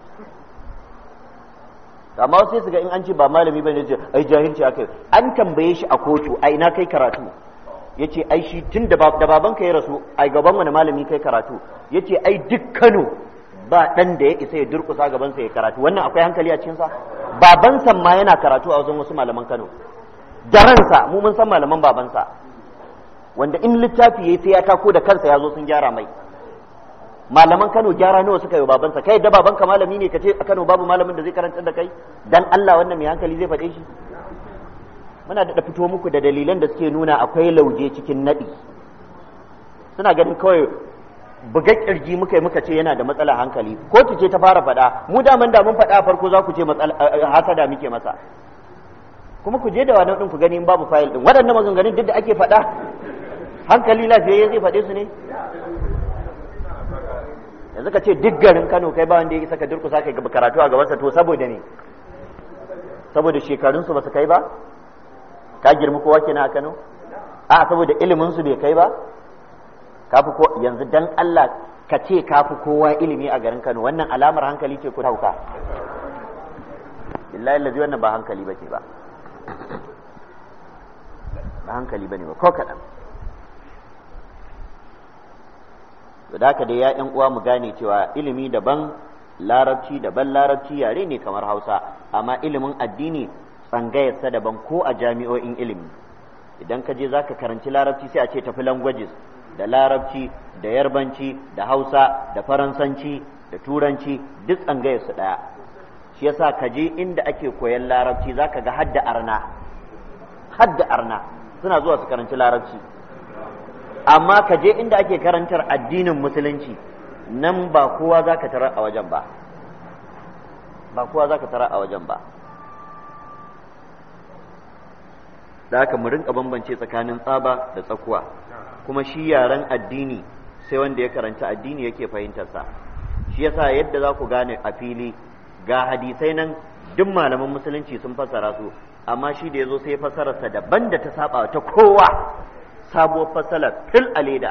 Amma sai su ga in an ce ba malami bane ce ai jahilci akai. An tambaye shi a kotu a ina kai karatu, yace ai shi tun da babanka ya rasu ai gaban wani malami kai karatu, yace ai duk Kano ba dan da ya isa ya durkusa gaban sa ya karatu. Wannan akwai hankali a cikin sa? Babansa ma yana karatu a wajen wasu malaman Kano da ransa, mu mun san malaman babansa wanda in littafi yayi sai ya tako da kansa ya zo sun gyara mai. Malaman Kano gyara nawa suka yi babansa? Kai da babanka malami ne kace a Kano babu malamin da zai karantar da kai? Dan Allah wannan mai hankali zai faɗe shi? Muna da fito muku da dalilan da suke nuna akwai lauje cikin naɗi. Suna ganin kawai buga kirji muka ce yana da matsala hankali. Kotu ce ta fara faɗa, mu da mun faɗa a farko za ku ce hasada muke masa. Kuma ku je da wani ɗin ku gani in babu fayil ɗin. Waɗannan maganganun duk da ake faɗa hankali lafiyayye zai faɗe su ne? Yanzu ka ce duk garin Kano kai ba wanda ya isa ka durkusa kai karatu a gabansa, to saboda ne? Saboda shekarunsu ba su kai ba? Ka girmi kowa kenan a Kano? A saboda ilimin su bai kai ba? Kafi ko yanzu dan Allah ka ce kafi kowa ilimi a garin Kano, wannan alamar hankali ce ku hauka? Billahi lazi wannan ba hankali bace ba. Ba hankali bane ba ko kadan. Da haka dai ya ƴan uwa mu gane cewa ilimi daban, larabci daban. Larabci yare ne kamar Hausa, amma ilimin addini tsangayarsa daban ko a jami'o'in ilimi. Idan ka je za ka karanci larabci sai a ce tafi languages, da larabci da yarbanci da Hausa da faransanci da turanci duk tsangayarsu ɗaya. Shi yasa ka je inda ake koyan larabci za ka ga hadda arna suna zuwa su karanci larabci. Amma ka je inda ake karantar addinin musulunci nan ba kowa za ka tarar a wajen ba, da haka mu rinka bambance tsakanin tsaba da tsakuwa. Kuma shi yaren addini sai wanda ya karanta addini yake fahimtarsa. Shi yasa yadda za ku gane a fili, ga hadisai nan duk malaman musulunci sun fassara su, amma shi da ya zo sai ya fassararsa daban da ta saba ta kowa, sabuwar fassara fil aleda,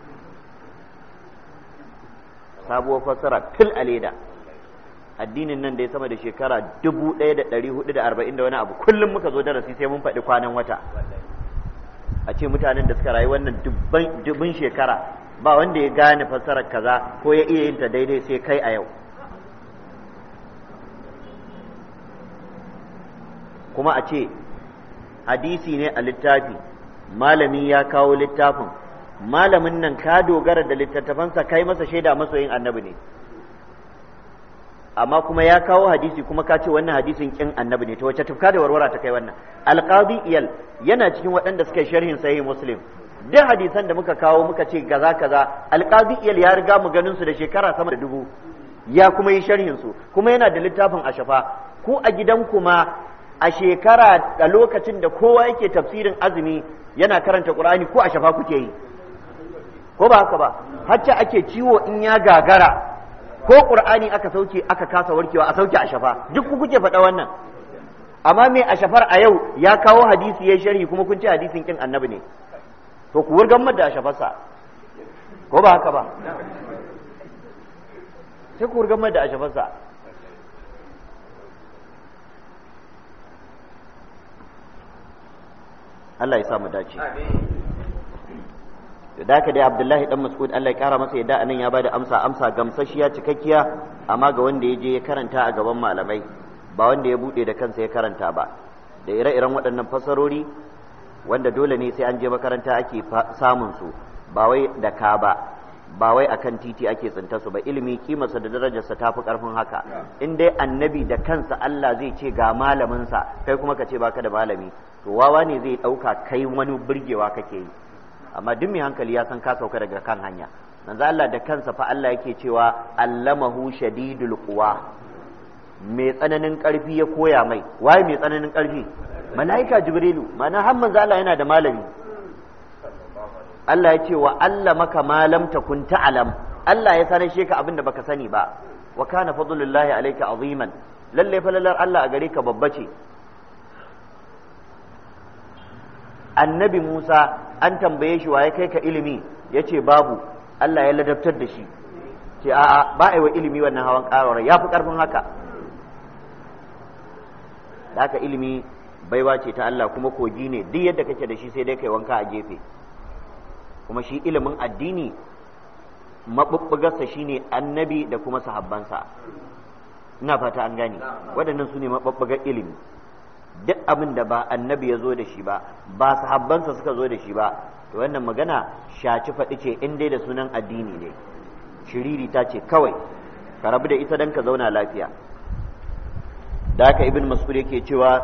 addinin nan da ya sama da shekara 1440 da wani abu, kullum muka zo darasi sai mun faɗi kwanan wata. A ce mutanen da suka rayu wannan dubban shekara ba wanda ya gane fassarar kaza ko ya iya yin ta daidai sai kai a yau. Kuma a ce hadisi ne a littafi, malami ya kawo littafin, malamin nan ka dogara da littattafansa kai masa shaida masoyin annabi ne. amma kuma ya kawo hadisi kuma ka ce wannan hadisin kin annabi ne, to wace tufka da warwara ta kai wannan? Al-Qadi Iyal yana cikin waɗanda suka sharhin sahih Muslim. Duk hadisan da muka kawo muka ce kaza kaza, Al-Qadi Iyal ya riga mu ganin su da shekara sama da 1000, ya kuma yi sharhin su, kuma yana da littafin Ashafa. Ku a gidan kuma a shekara da lokacin da kowa yake tafsirin azumi yana karanta Qur'ani, ko Ashafa kuke yi? Ko ba haka ba? Hacce ake ciwo in ya gagara, ko Qur'ani aka sauke aka kasa warkewa a sauke Ashafa, duk ku kuke faɗa wannan. Amma me Ashafar a yau ya kawo hadisi ya sharhi kuma kun ce hadisin kin annabi ne, to ku wurgan da Ashafarsa, ko ba haka ba? Sai ku wurgan da Ashafarsa. Allah ya sa mu dace. Da haka dai Abdullahi dan Mas'ud Allah ya kara masa yadda anan ya bada amsa gamsashiya cikakkiya, amma ga wanda ya je ya karanta a gaban malamai, ba wanda ya bude da kansa ya karanta ba. Da ire-iren waɗannan fasarori wanda dole ne sai an je makaranta ake samun su, ba wai da ka ba wai akan titi ake tsinta su ba. Ilimi kimarsa da darajarsa ta fi karfin haka. In dai annabi da kansa Allah zai ce ga malaminsa, kai kuma ka ce baka da malami, to wawa ne zai ɗauka kai wani burgewa kake yi. Amma duk mai hankali ya san ka sauka daga kan hanya. Manzo Allah da kansa fa Allah yake cewa allamahu shadidul quwa, mai tsananin karfi ya koya mai. Waye mai tsananin karfi? Malaika Jibrilu. Mana har manzo Allah yana da malami. Allah ya ce wa allamaka ma lam takun ta'lam, Allah ya sanar shi ka abin da baka sani ba. Wa kana fadlullahi alayka aziman, lalle falalar Allah a gare ka babba ce. Annabi Musa an tambaye shi waye kai ka ilimi, yace babu. Allah ya ladabtar da shi, ce a'a ba ai wa ilimi wannan hawan ƙarawar, ya fi ƙarfin haka. Da haka ilimi baiwa ce ta Allah, kuma kogi ne, duk yadda kake da shi sai dai kai wanka a gefe. Kuma shi ilimin addini maɓuɓɓugarsa shine annabi da kuma sahabbansa. Ina fata an gane, waɗannan su ne maɓuɓɓugar ilimi. Duk abin da ba annabi ya zo da shi ba, ba sahabbansa suka zo da shi ba, to wannan magana shaci faɗi ce in dai da sunan addini ne, shiriri ta ce kawai, ka rabu da ita don ka zauna lafiya. Da haka ibn Mas'ud yake cewa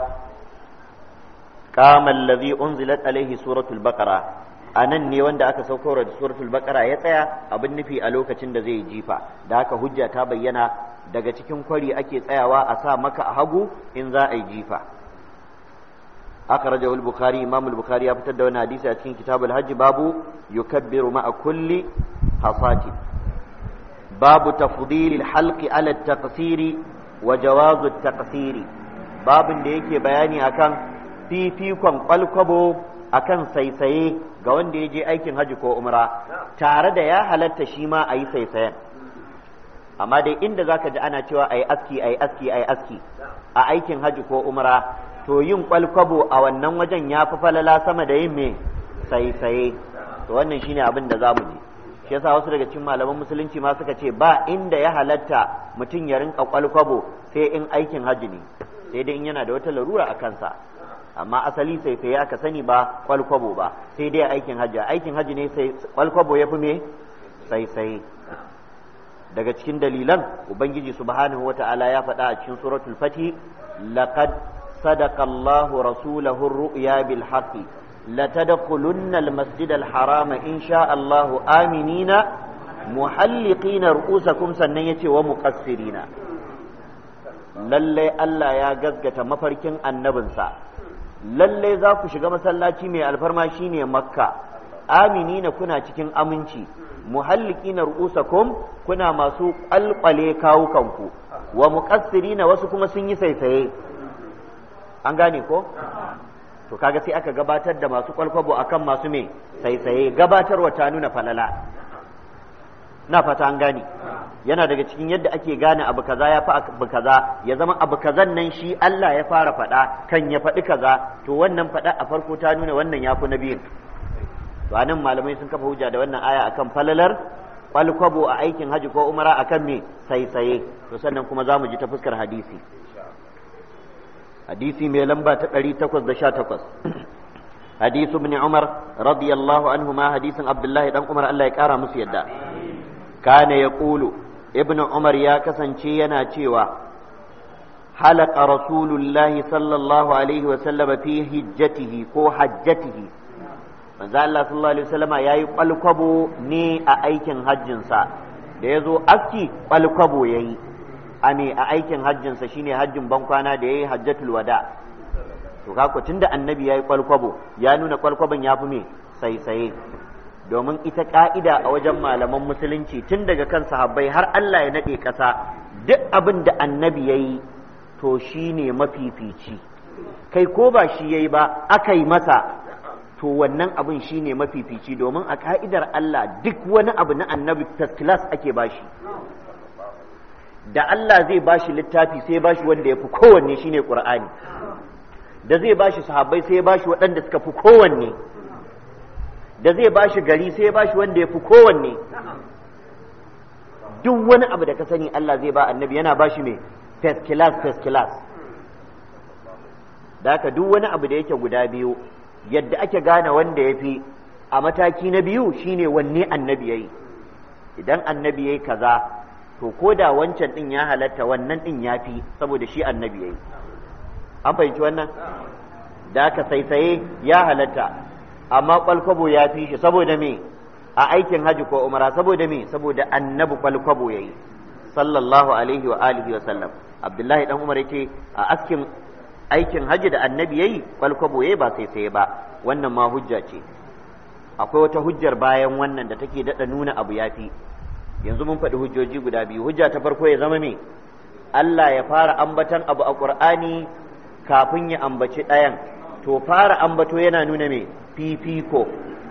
qama allazi unzilat alaihi suratul baqara, anan ne wanda aka saukar da suratul baqara ya tsaya, abin nufi a lokacin da zai jifa. Da haka hujja ta bayyana, daga cikin kwari ake tsayawa a sa maka a hagu in za a yi jifa. أخرجه البخاري، إمام البخاري يفتد دون حديث أتكين كتاب الحج، باب يكبر مع كل حصاة، باب تفضيل الحلق على التقصير وجواز التقصير، باب ديكي بياني أكان فيكم قلقبو أكان سيسي قوان ديجي أيكين حج كو أمرا تارد يا حلت شيما أي سيسيان. أما دي إند ذاك جاءنا توا أي أسكي أي أسكي أي أسكي أيكين حج كو أمرا، to yin kwalkwabo a wannan wajen ya fi falala sama da yin me saisaye. To wannan shine abin da zamu ji. Shi yasa wasu daga cikin malaman musulunci ma suka ce ba inda ya halatta mutum ya rinka kwalkwabo sai in aikin haji ne, sai dai in yana da wata larura a kansa. Amma asali saisaye aka sani ba kwalkwabo ba, sai dai aikin haji. Aikin haji ne sai kwalkwabo ya fi me saisaye. Daga cikin dalilan Ubangiji subhanahu wata'ala ya faɗa a cikin suratul Fatih, laqad صدق الله رسوله الرؤيا بالحق لتدخلن المسجد الحرام إن شاء الله آمنين محلقين رؤوسكم سنية ومقصرين. للي ألا يا جزجة مفركين النبنسا للي ذاك شجع مسلاتي من الفرماشين مكة آمنين كنا تكين أمنتي محلقين رؤوسكم كنا مسوق القليكاوكمكو ومقصرين وسكم سني سيسي. An gane ko? To kaga sai aka gabatar da masu kwalkwabo akan masu me saisaye, gabatarwa ta nuna falala. Na fata an gane. Yana daga cikin yadda ake gane abu kaza ya fi abu kaza, ya zama abu kazan nan shi Allah ya fara faɗa kan ya faɗi kaza, to wannan faɗa a farko ta nuna wannan ya fi na biyun. To anan malamai sun kafa hujja da wannan aya akan falalar kwalkwabo a aikin haji ko umara akan me saisaye. To sannan kuma za mu ji ta fuskar hadisi. hadisi mai lamba ta 818 hadisu ibn Umar radiyallahu anhu ma hadisin Abdullahi dan Umar Allah ya kara musu yadda kana yaqulu ibn umar ya kasance yana cewa halaka rasulullahi sallallahu alaihi wasallam fi hijjatihi ko hajjatihi, manzo Allah sallallahu alaihi wasallama yayi kwalkwabo ne a aikin hajjinsa, da yazo aski kwalkwabo yayi a aikin hajjinsa shine hajjin bankwana da yayi hajjatul wada. to kako tunda annabi yayi kwalkwabo ya nuna kwalkwabon yafi me saisaye, domin ita ka'ida a wajen malaman musulunci tun daga kan sahabbai har Allah ya nade kasa, duk abin da annabi yayi to shine mafifici, kai ko ba shi yayi ba aka yi masa to wannan abin shine mafifici, domin a ka'idar Allah duk wani abu na annabi first class ake bashi. Da Allah zai bashi littafi sai bashi wanda ya fi kowanne shine Qur'ani, da zai bashi sahabbai sai bashi waɗanda suka fi kowanne, da zai bashi gari sai bashi wanda ya fi kowanne. Duk wani abu da ka sani Allah zai ba annabi yana bashi mai first class. Da haka duk wani abu da yake guda biyu, yadda ake gane wanda ya fi a mataki na biyu shine wanne annabi yayi. Idan annabi yayi kaza to ko da wancan din ya halatta wannan din ya fi, saboda shi annabi yayi. An fahimci wannan? Da aka saisaye ya halatta, amma kwalkwabo ya fi shi saboda me? A aikin haji ko umara saboda me? Saboda annabi kwalkwabo yayi sallallahu alaihi wa alihi wa sallam. Abdullahi dan Umar yace a askin aikin haji da annabi yayi kwalkwabo yayi ba saisaye ba. Wannan ma hujja ce. Akwai wata hujjar bayan wannan da take dada nuna abu yafi. Yanzu mun faɗi hujjoji guda biyu. Hujja ta farko ya zama me? Allah ya fara ambatan abu a Qur'ani kafin ya ambaci ɗayan, to fara ambato yana nuna me? Fifiko.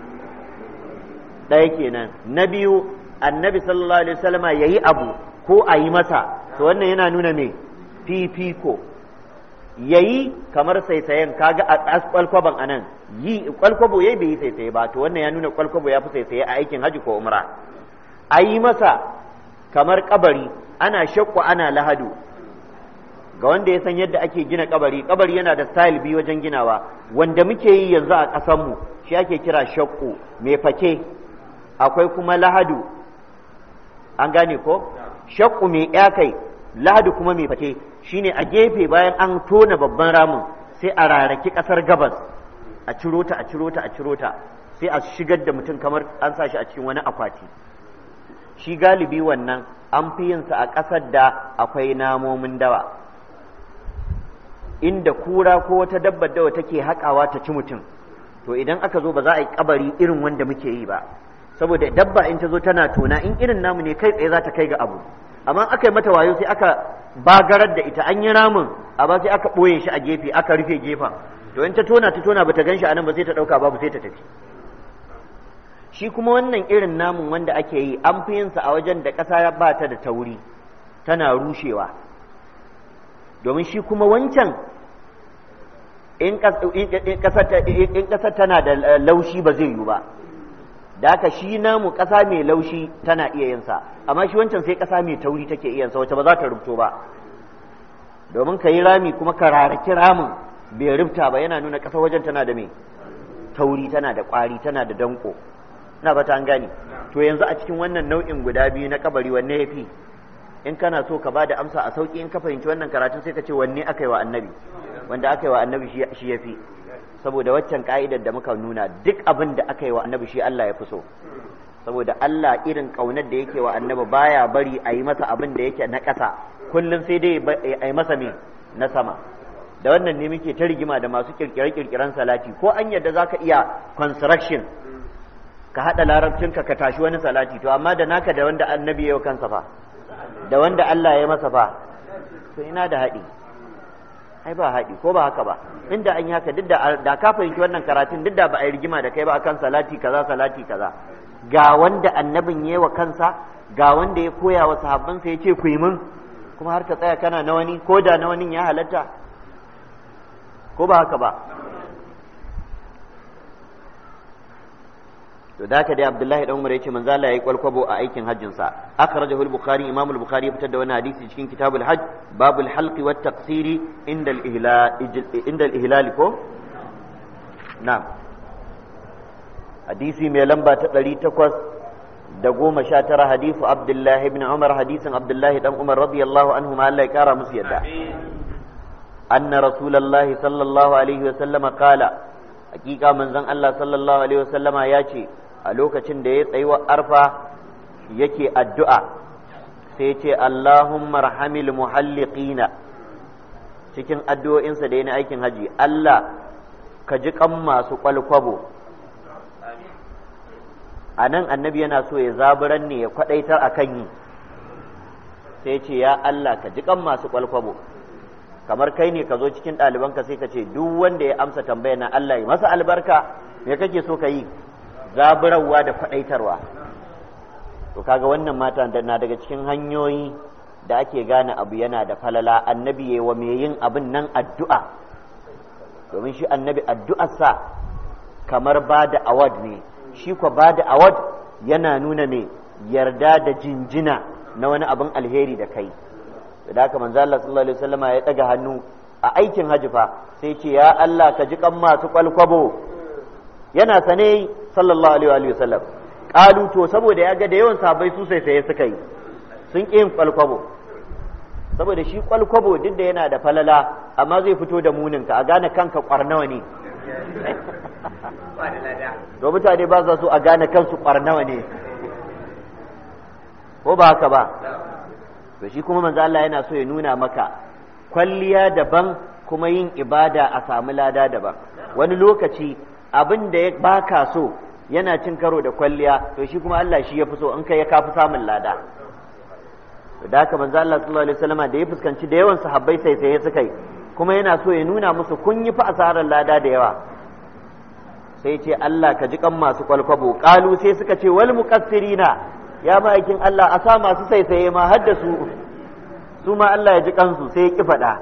Ɗaya kenan. Na biyu, annabi sallallahu alaihi wasallama yayi abu ko a yi masa, to wannan yana nuna me? Fifiko. Yayi kamar saisayen, kaga a kwalkwaban anan yi kwalkwabo yayi bai yi saisaye ba, to wannan ya nuna kwalkwabo ya fi saisaye a aikin haji ko umra. A yi masa kamar kabari, ana shakku ana lahadu. Ga wanda ya san yadda ake gina kabari yana da style biyu wajen ginawa. Wanda muke yi yanzu a ƙasanmu shi ake kira shakku mai fake, akwai kuma lahadu. An gane ko? Shakku mai kai, lahadu kuma mai fake. Shine a gefe bayan an tona babban ramin sai a raraki ƙasar gabas, a ciro ta sai a shigar da mutum kamar an sa shi a cikin wani akwati. Shi galibi wannan an fi yin sa a ƙasar da akwai namomin dawa, inda kura ko wata dabbar dawa take haƙawa ta ci mutum. To idan aka zo ba za a yi kabari irin wanda muke yi ba, saboda dabba in ta zo tana tona in irin namu ne kai tsaye za ta kai ga abu, amma aka yi mata wayo sai aka bagarar da ita, an yi ramin amma sai aka ɓoye shi a gefe aka rufe gefen, to in ta tona bata gan shi a nan ba sai ta ɗauka babu sai ta tafi. Shi kuma wannan irin namun wanda ake yi an fi yinsa a wajen da ƙasa ba ta da tauri tana rushewa, domin shi kuma wancan in ƙasar tana da laushi ba zai yi ba, da haka shi namu ƙasa mai laushi tana iya yinsa, amma shi wancan sai ƙasa mai tauri take iya yinsa wacce ba za ta rubto ba. Domin ka yi rami kuma ka raraki ramin bai rubta ba yana nuna ƙasar wajen tana da mai tauri, tana da ƙwari, tana da danko. Na ba ta an gane. To yanzu a cikin wannan nau'in guda biyu na kabari wanne ya fi? In kana so ka ba da amsa a sauƙi in ka fahimci wannan karatun sai ka ce wanne aka yi wa annabi? Wanda aka yi wa annabi shi ya fi. Saboda waccan ka'idar da muka nuna duk abin da aka yi wa annabi shi Allah ya fi so. Saboda Allah irin ƙaunar da yake wa annabi baya bari a yi masa abin da yake na ƙasa, kullum sai dai a yi masa me na sama. Da wannan ne muke ta rigima da masu kirkire-kirkiren salati, ko an yadda za ka iya construction ka haɗa larabcinka ka tashi wani salati, to amma da naka da wanda annabi ya yi kansa fa, da wanda Allah ya masa fa, to ina da haɗi? Ai ba haɗi, ko ba haka ba? Inda an yi haka duk da ka fahimci wannan karatun duk da ba a yi rigima da kai ba akan salati kaza, ga wanda annabin ya yi wa kansa, ga wanda ya koya wa sahabbansa ya ce ku yi min, kuma har ka tsaya kana na wani, ko da na wani ya halatta, ko ba haka ba? To da haka dai Abdullahi dan Umar yace manzo Allah yayi kwalkwabo a aikin hajjin sa. Akhrajahu al-Bukhari, Imam al-Bukhari ya fitar da wannan hadisi cikin Kitabul Hajj, babul halqi wat taqsiri inda al-ihlal ko? Na'am. Hadisi mai lamba ta hadisu Abdullahi ibn Umar, hadisin Abdullahi dan Umar radiyallahu anhu ma Allah ya kara musu yadda. Anna Rasulullahi sallallahu alaihi wa sallama qala, hakika manzon Allah sallallahu alaihi wa sallama ya ce a lokacin da ya tsayi wa arfa yake addu'a sai ya ce Allahumma arhamil muhalliqina, cikin addu'o'insa da yana aikin haji, Allah ka ji kan masu kwalkwabo. A nan annabi yana so ya zaburan ne ya kwadaitar a kan yi, sai ce ya Allah ka ji kan masu kwalkwabo. Kamar kai ne ka zo cikin ɗalibanka sai ka ce duk wanda ya amsa tambaya na Allah ya masa albarka, me kake so ka yi? Zaburarwa da kwadaitarwa. To kaga wannan mata na daga cikin hanyoyi da ake gane abu yana da falala. Annabi yayi wa mai yin abin nan addu'a, domin shi annabi addu'arsa kamar ba da award ne. Shi kwa ba da award yana nuna mai yarda da jinjina na wani abin alheri da kai. Da haka manzo Allah sallallahu alaihi wasallam ya daga hannu a aikin hajji fa sai ce ya Allah ka ji kan masu kwalkwabo, yana sane sallallahu alaihi wasallam. Kalu to saboda ya ga da yawan sahabbai su sai suka yi, sun ƙi yin kwalkwabo, saboda shi kwalkwabo duk da yana da falala amma zai fito da muninka, a gane kanka kwarnawa ne. To mutane ba za su a gane kansu kwarnawa ne, ko ba haka ba? To shi kuma manzo Allah yana so ya nuna maka kwalliya daban kuma yin ibada a samu lada daban. Wani lokaci abin da baka so yana cin karo da kwalliya, to shi kuma Allah shi ya fi so, in kai ya kafi samun lada. Da haka manzo Allah sallallahu alaihi wasallam da ya fuskanci da yawan sahabbai sai suka yi, kuma yana so ya nuna musu kun yi fa asarar lada da yawa, sai ce Allah ka ji kan masu kwalkwabo. Kalu sai suka ce wal muqassirina, ya ma'aikin Allah a sa masu saisaye ma har da su ma Allah ya ji kansu, sai ya ki faɗa.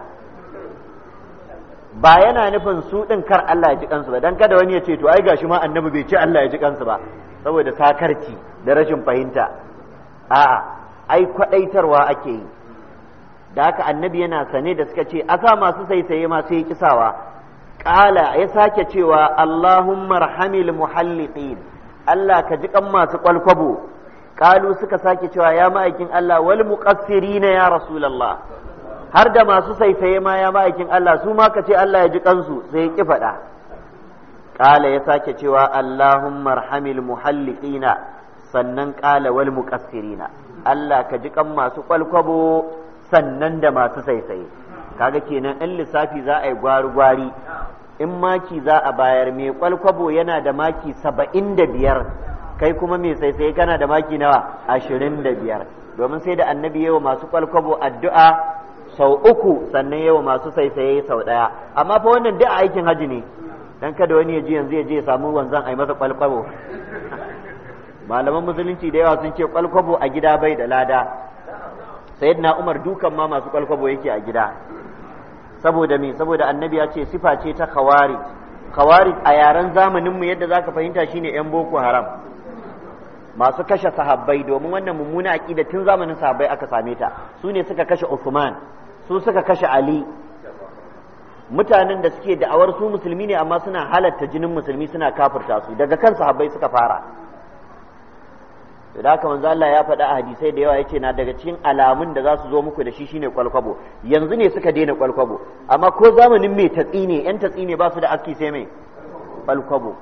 Ba yana nufin su ɗin kar Allah ya ji kansu ba, dan kada wani ya ce to ai gashi ma annabi bai ce Allah ya ji kansu ba, saboda sakarci da rashin fahimta. A'a, ai kwadaitarwa ake yi. Da haka annabi yana sane da suka ce a sa masu saisaye ma sai ya kisawa. Ƙala ya sake cewa Allahumma arhamil muhalliqin, Allah ka ji kan masu kwalkwabo. Kalu suka sake cewa ya ma'aikin Allah wal muqassirina ya Rasulullah, har da masu saisaye ma ya ma'aikin Allah, su ma ka ce Allah ya ji kansu, sai ya ki faɗa. Kala ya sake cewa Allahumma arhamil muhalliqina, sannan kala wal muqassirina, Allah ka ji kan masu kwalkwabo sannan da masu saisaye. Kaga kenan in lissafi za a yi gwari-gwari, in maki za a bayar, mai kwalkwabo yana da maki 75, kai kuma mai saisaye kana da maki nawa 25, domin sai da annabi yawa masu kwalkwabo addu'a sau 3 sannan yawa masu saisaye sau 1. Amma fa wannan duk a aikin haji ne, dan kada wani ya ji yanzu ya je ya samu wanzan ai masa kwalkwabo. Malaman musulunci da yawa sun ce kwalkwabo a gida bai da lada. Sayyidina Umar dukan ma masu kwalkwabo yake a gida. Saboda me? Saboda annabi ya ce sifa ce ta khawarij. Khawarij a yaren zamanin mu yadda zaka fahimta shine yan boko haram, masu kashe sahabbai, domin wannan mummuna aqida tun zamanin sahabbai aka same ta. Su ne suka kashe Uthman, su suka kashe Ali. Mutanen da suke da'awar su musulmi ne amma suna halatta jinin musulmi, suna kafirta su, daga kan sahabbai suka fara. Da haka manzo Allah ya faɗa a hadisai da yawa, yace na daga cikin alamun da za su zo muku da shi shine kwalkwabo. Yanzu ne suka daina kwalkwabo, amma ko zamanin mai tatsi ne, yan tatsi ne ba su da aski sai mai kwalkwabo.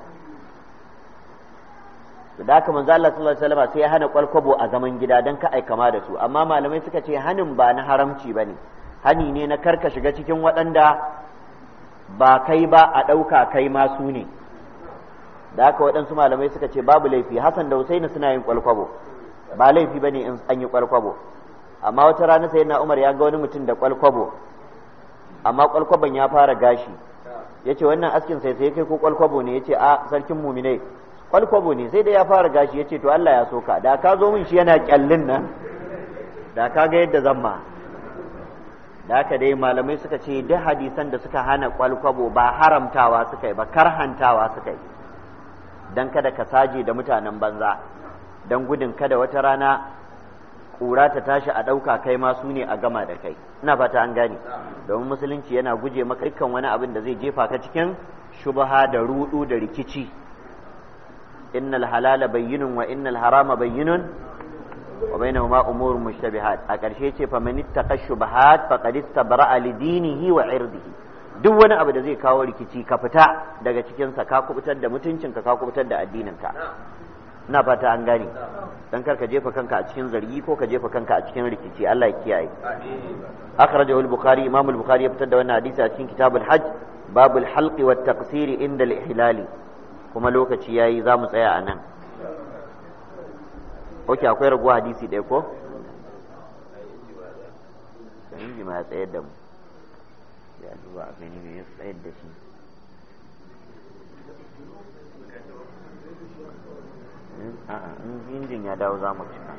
Da haka manzo Allah sallallahu alaihi wasallam sai ya hana kwalkwabo a zaman gida dan ka ai kama da su, amma malamai suka ce hanin ba na haramci bane, hani ne na karka shiga cikin waɗanda ba kai ba a ɗauka kai ma su ne. Da haka waɗansu malamai suka ce babu laifi, Hassan da Husaini suna yin kwalkwabo, ba laifi bane in an yi kwalkwabo. Amma wata rana sayyidina Umar ya ga wani mutum da kwalkwabo, amma kwalkwabon ya fara gashi, yace wannan askin sai kai ko kwalkwabo ne? Yace a sarkin muminai kwalkwabo ne, sai da ya fara gashi. Yace to Allah ya soka, da ka zo min shi yana kyallin nan da ka ga yadda zamma. Da haka dai malamai suka ce duk hadisan da suka hana kwalkwabo ba haramtawa suka yi ba, karhantawa suka yi, dan kada ka saje da mutanen banza, dan gudun kada wata rana ƙura ta tashi a ɗauka kai ma su ne a gama da kai. Ina fata an gane, domin musulunci yana guje maka dukkan wani abin da zai jefa ka cikin shubha da rudu da rikici. innal halala bayyinun wa innal harama bayyinun wa bainahuma umurun mushtabihat a ƙarshe ce fa man ittaqa shubahat faqad istabra'a li dinihi wa irdihi duk wani abu da zai kawo rikici ka fita daga cikin sa ka kubutar da mutuncinka ka kubutar da addininka ina fata an gane dan kar ka jefa kanka a cikin zargi ko ka jefa kanka a cikin rikici Allah ya kiyaye akhrajahu al-bukhari imam al-bukhari ya fitar da wannan hadisi a cikin kitabul hajj babul halqi wat taqsiri inda al-ihlali kuma lokaci yayi za mu tsaya a nan ok akwai raguwa hadisi ɗaya ko? inji ma ya tsayar da mu ya duba a gani mai ya tsayar da shi injin ya dawo za mu cika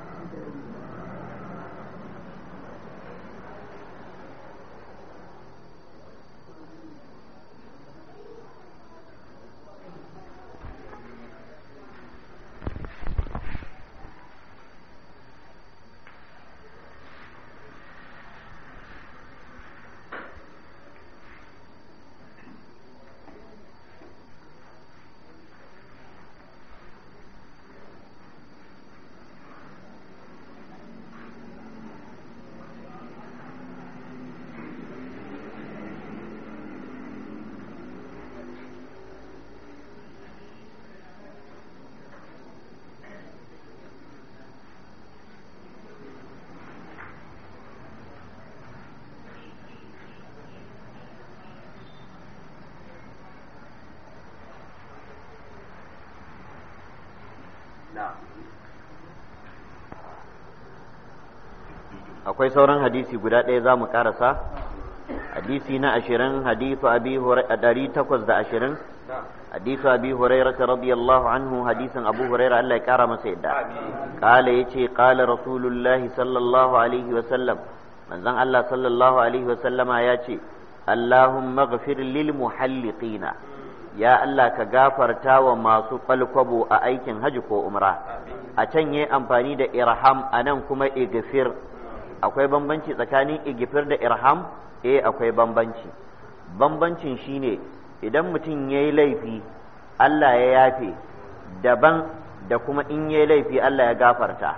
akwai sauran hadisi guda ɗaya za mu ƙarasa hadisi na 20 hadisu abi hurairah 820 hadisu abi hurairah radiyallahu anhu hadisin abu hurairah Allah ya kara masa yadda kala yace kala rasulullahi sallallahu alaihi wa sallam manzon Allah sallallahu alaihi wa sallama yace Allahumma ighfir lil muhalliqina ya Allah ka gafarta wa masu kwalkwabo a aikin haji ko umra a can yayi amfani da irham anan kuma igfir akwai bambanci tsakanin igfir da irham akwai bambancin shine idan mutum yayi laifi Allah ya yafe daban da kuma in yayi laifi Allah ya gafarta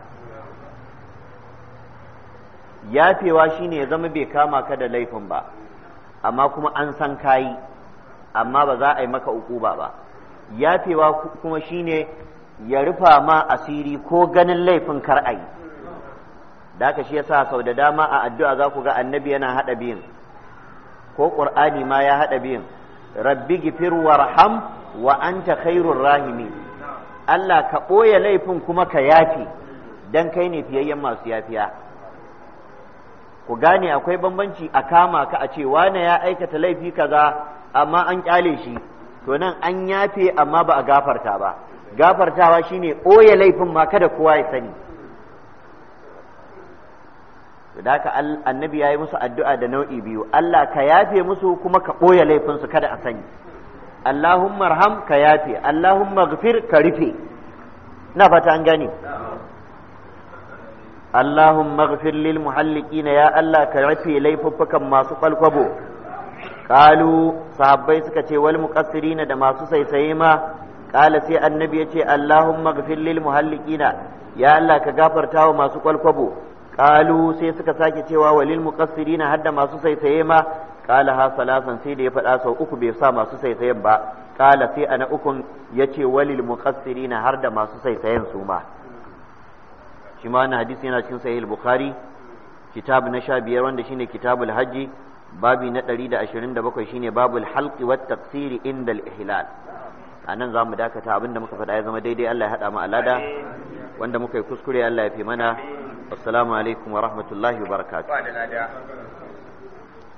yafewa shine ya zama bai kama ka da laifin ba amma kuma an san kayi amma ba za a yi maka ukuba ba yafewa kuma shine ya rufa ma asiri ko ganin laifin kar a yi da haka shi yasa sau da dama a addu'a za ku ga annabi yana haɗa biyun ko ƙur'ani ma ya haɗa biyun rabbi gifir warham wa anta khairur rahimi Allah ka ɓoye laifin kuma ka yafe dan kai ne fiyayyen masu yafiya ku gane akwai bambanci a kama ka a ce wane ya aikata laifi kaza amma an kyale shi to nan an yafe amma ba a gafarta ba gafartawa shine ɓoye laifin ma kada kowa ya sani da haka annabi ya yi musu addu'a da nau'i biyu Allah ka yafe musu kuma ka ɓoye laifinsu kada a sani Allahumma arham ka yafe Allahumma ghfir ka rufe na fata an gane Allahumma ghfir lil muhalliqina ya Allah ka rufe laifuffukan masu kwalkwabo qalu sahabbai suka ce wal muqassirina da masu saisaye ma qala sai annabi ya ce Allahumma ghfir lil muhalliqina ya Allah ka gafarta wa masu kwalkwabo qalu sai suka sake cewa walil muqassirina hadda masu saisaye ma qala ha salasan sai da ya faɗa sau uku bai sa masu saisayen ba qala sai ana ukun yace walil muqassirina har da masu saisayen su ma shi ma wannan hadisi yana cikin sahih al-bukhari kitab na 15 wanda shine kitabul hajji babi na 127 shine babul halqi wat taqsiri inda al-ihlal anan zamu dakata abinda muka faɗa ya zama daidai Allah ya hada mu alada wanda muka yi kuskure Allah ya fi mana assalamu alaikum wa rahmatullahi wa barakatuh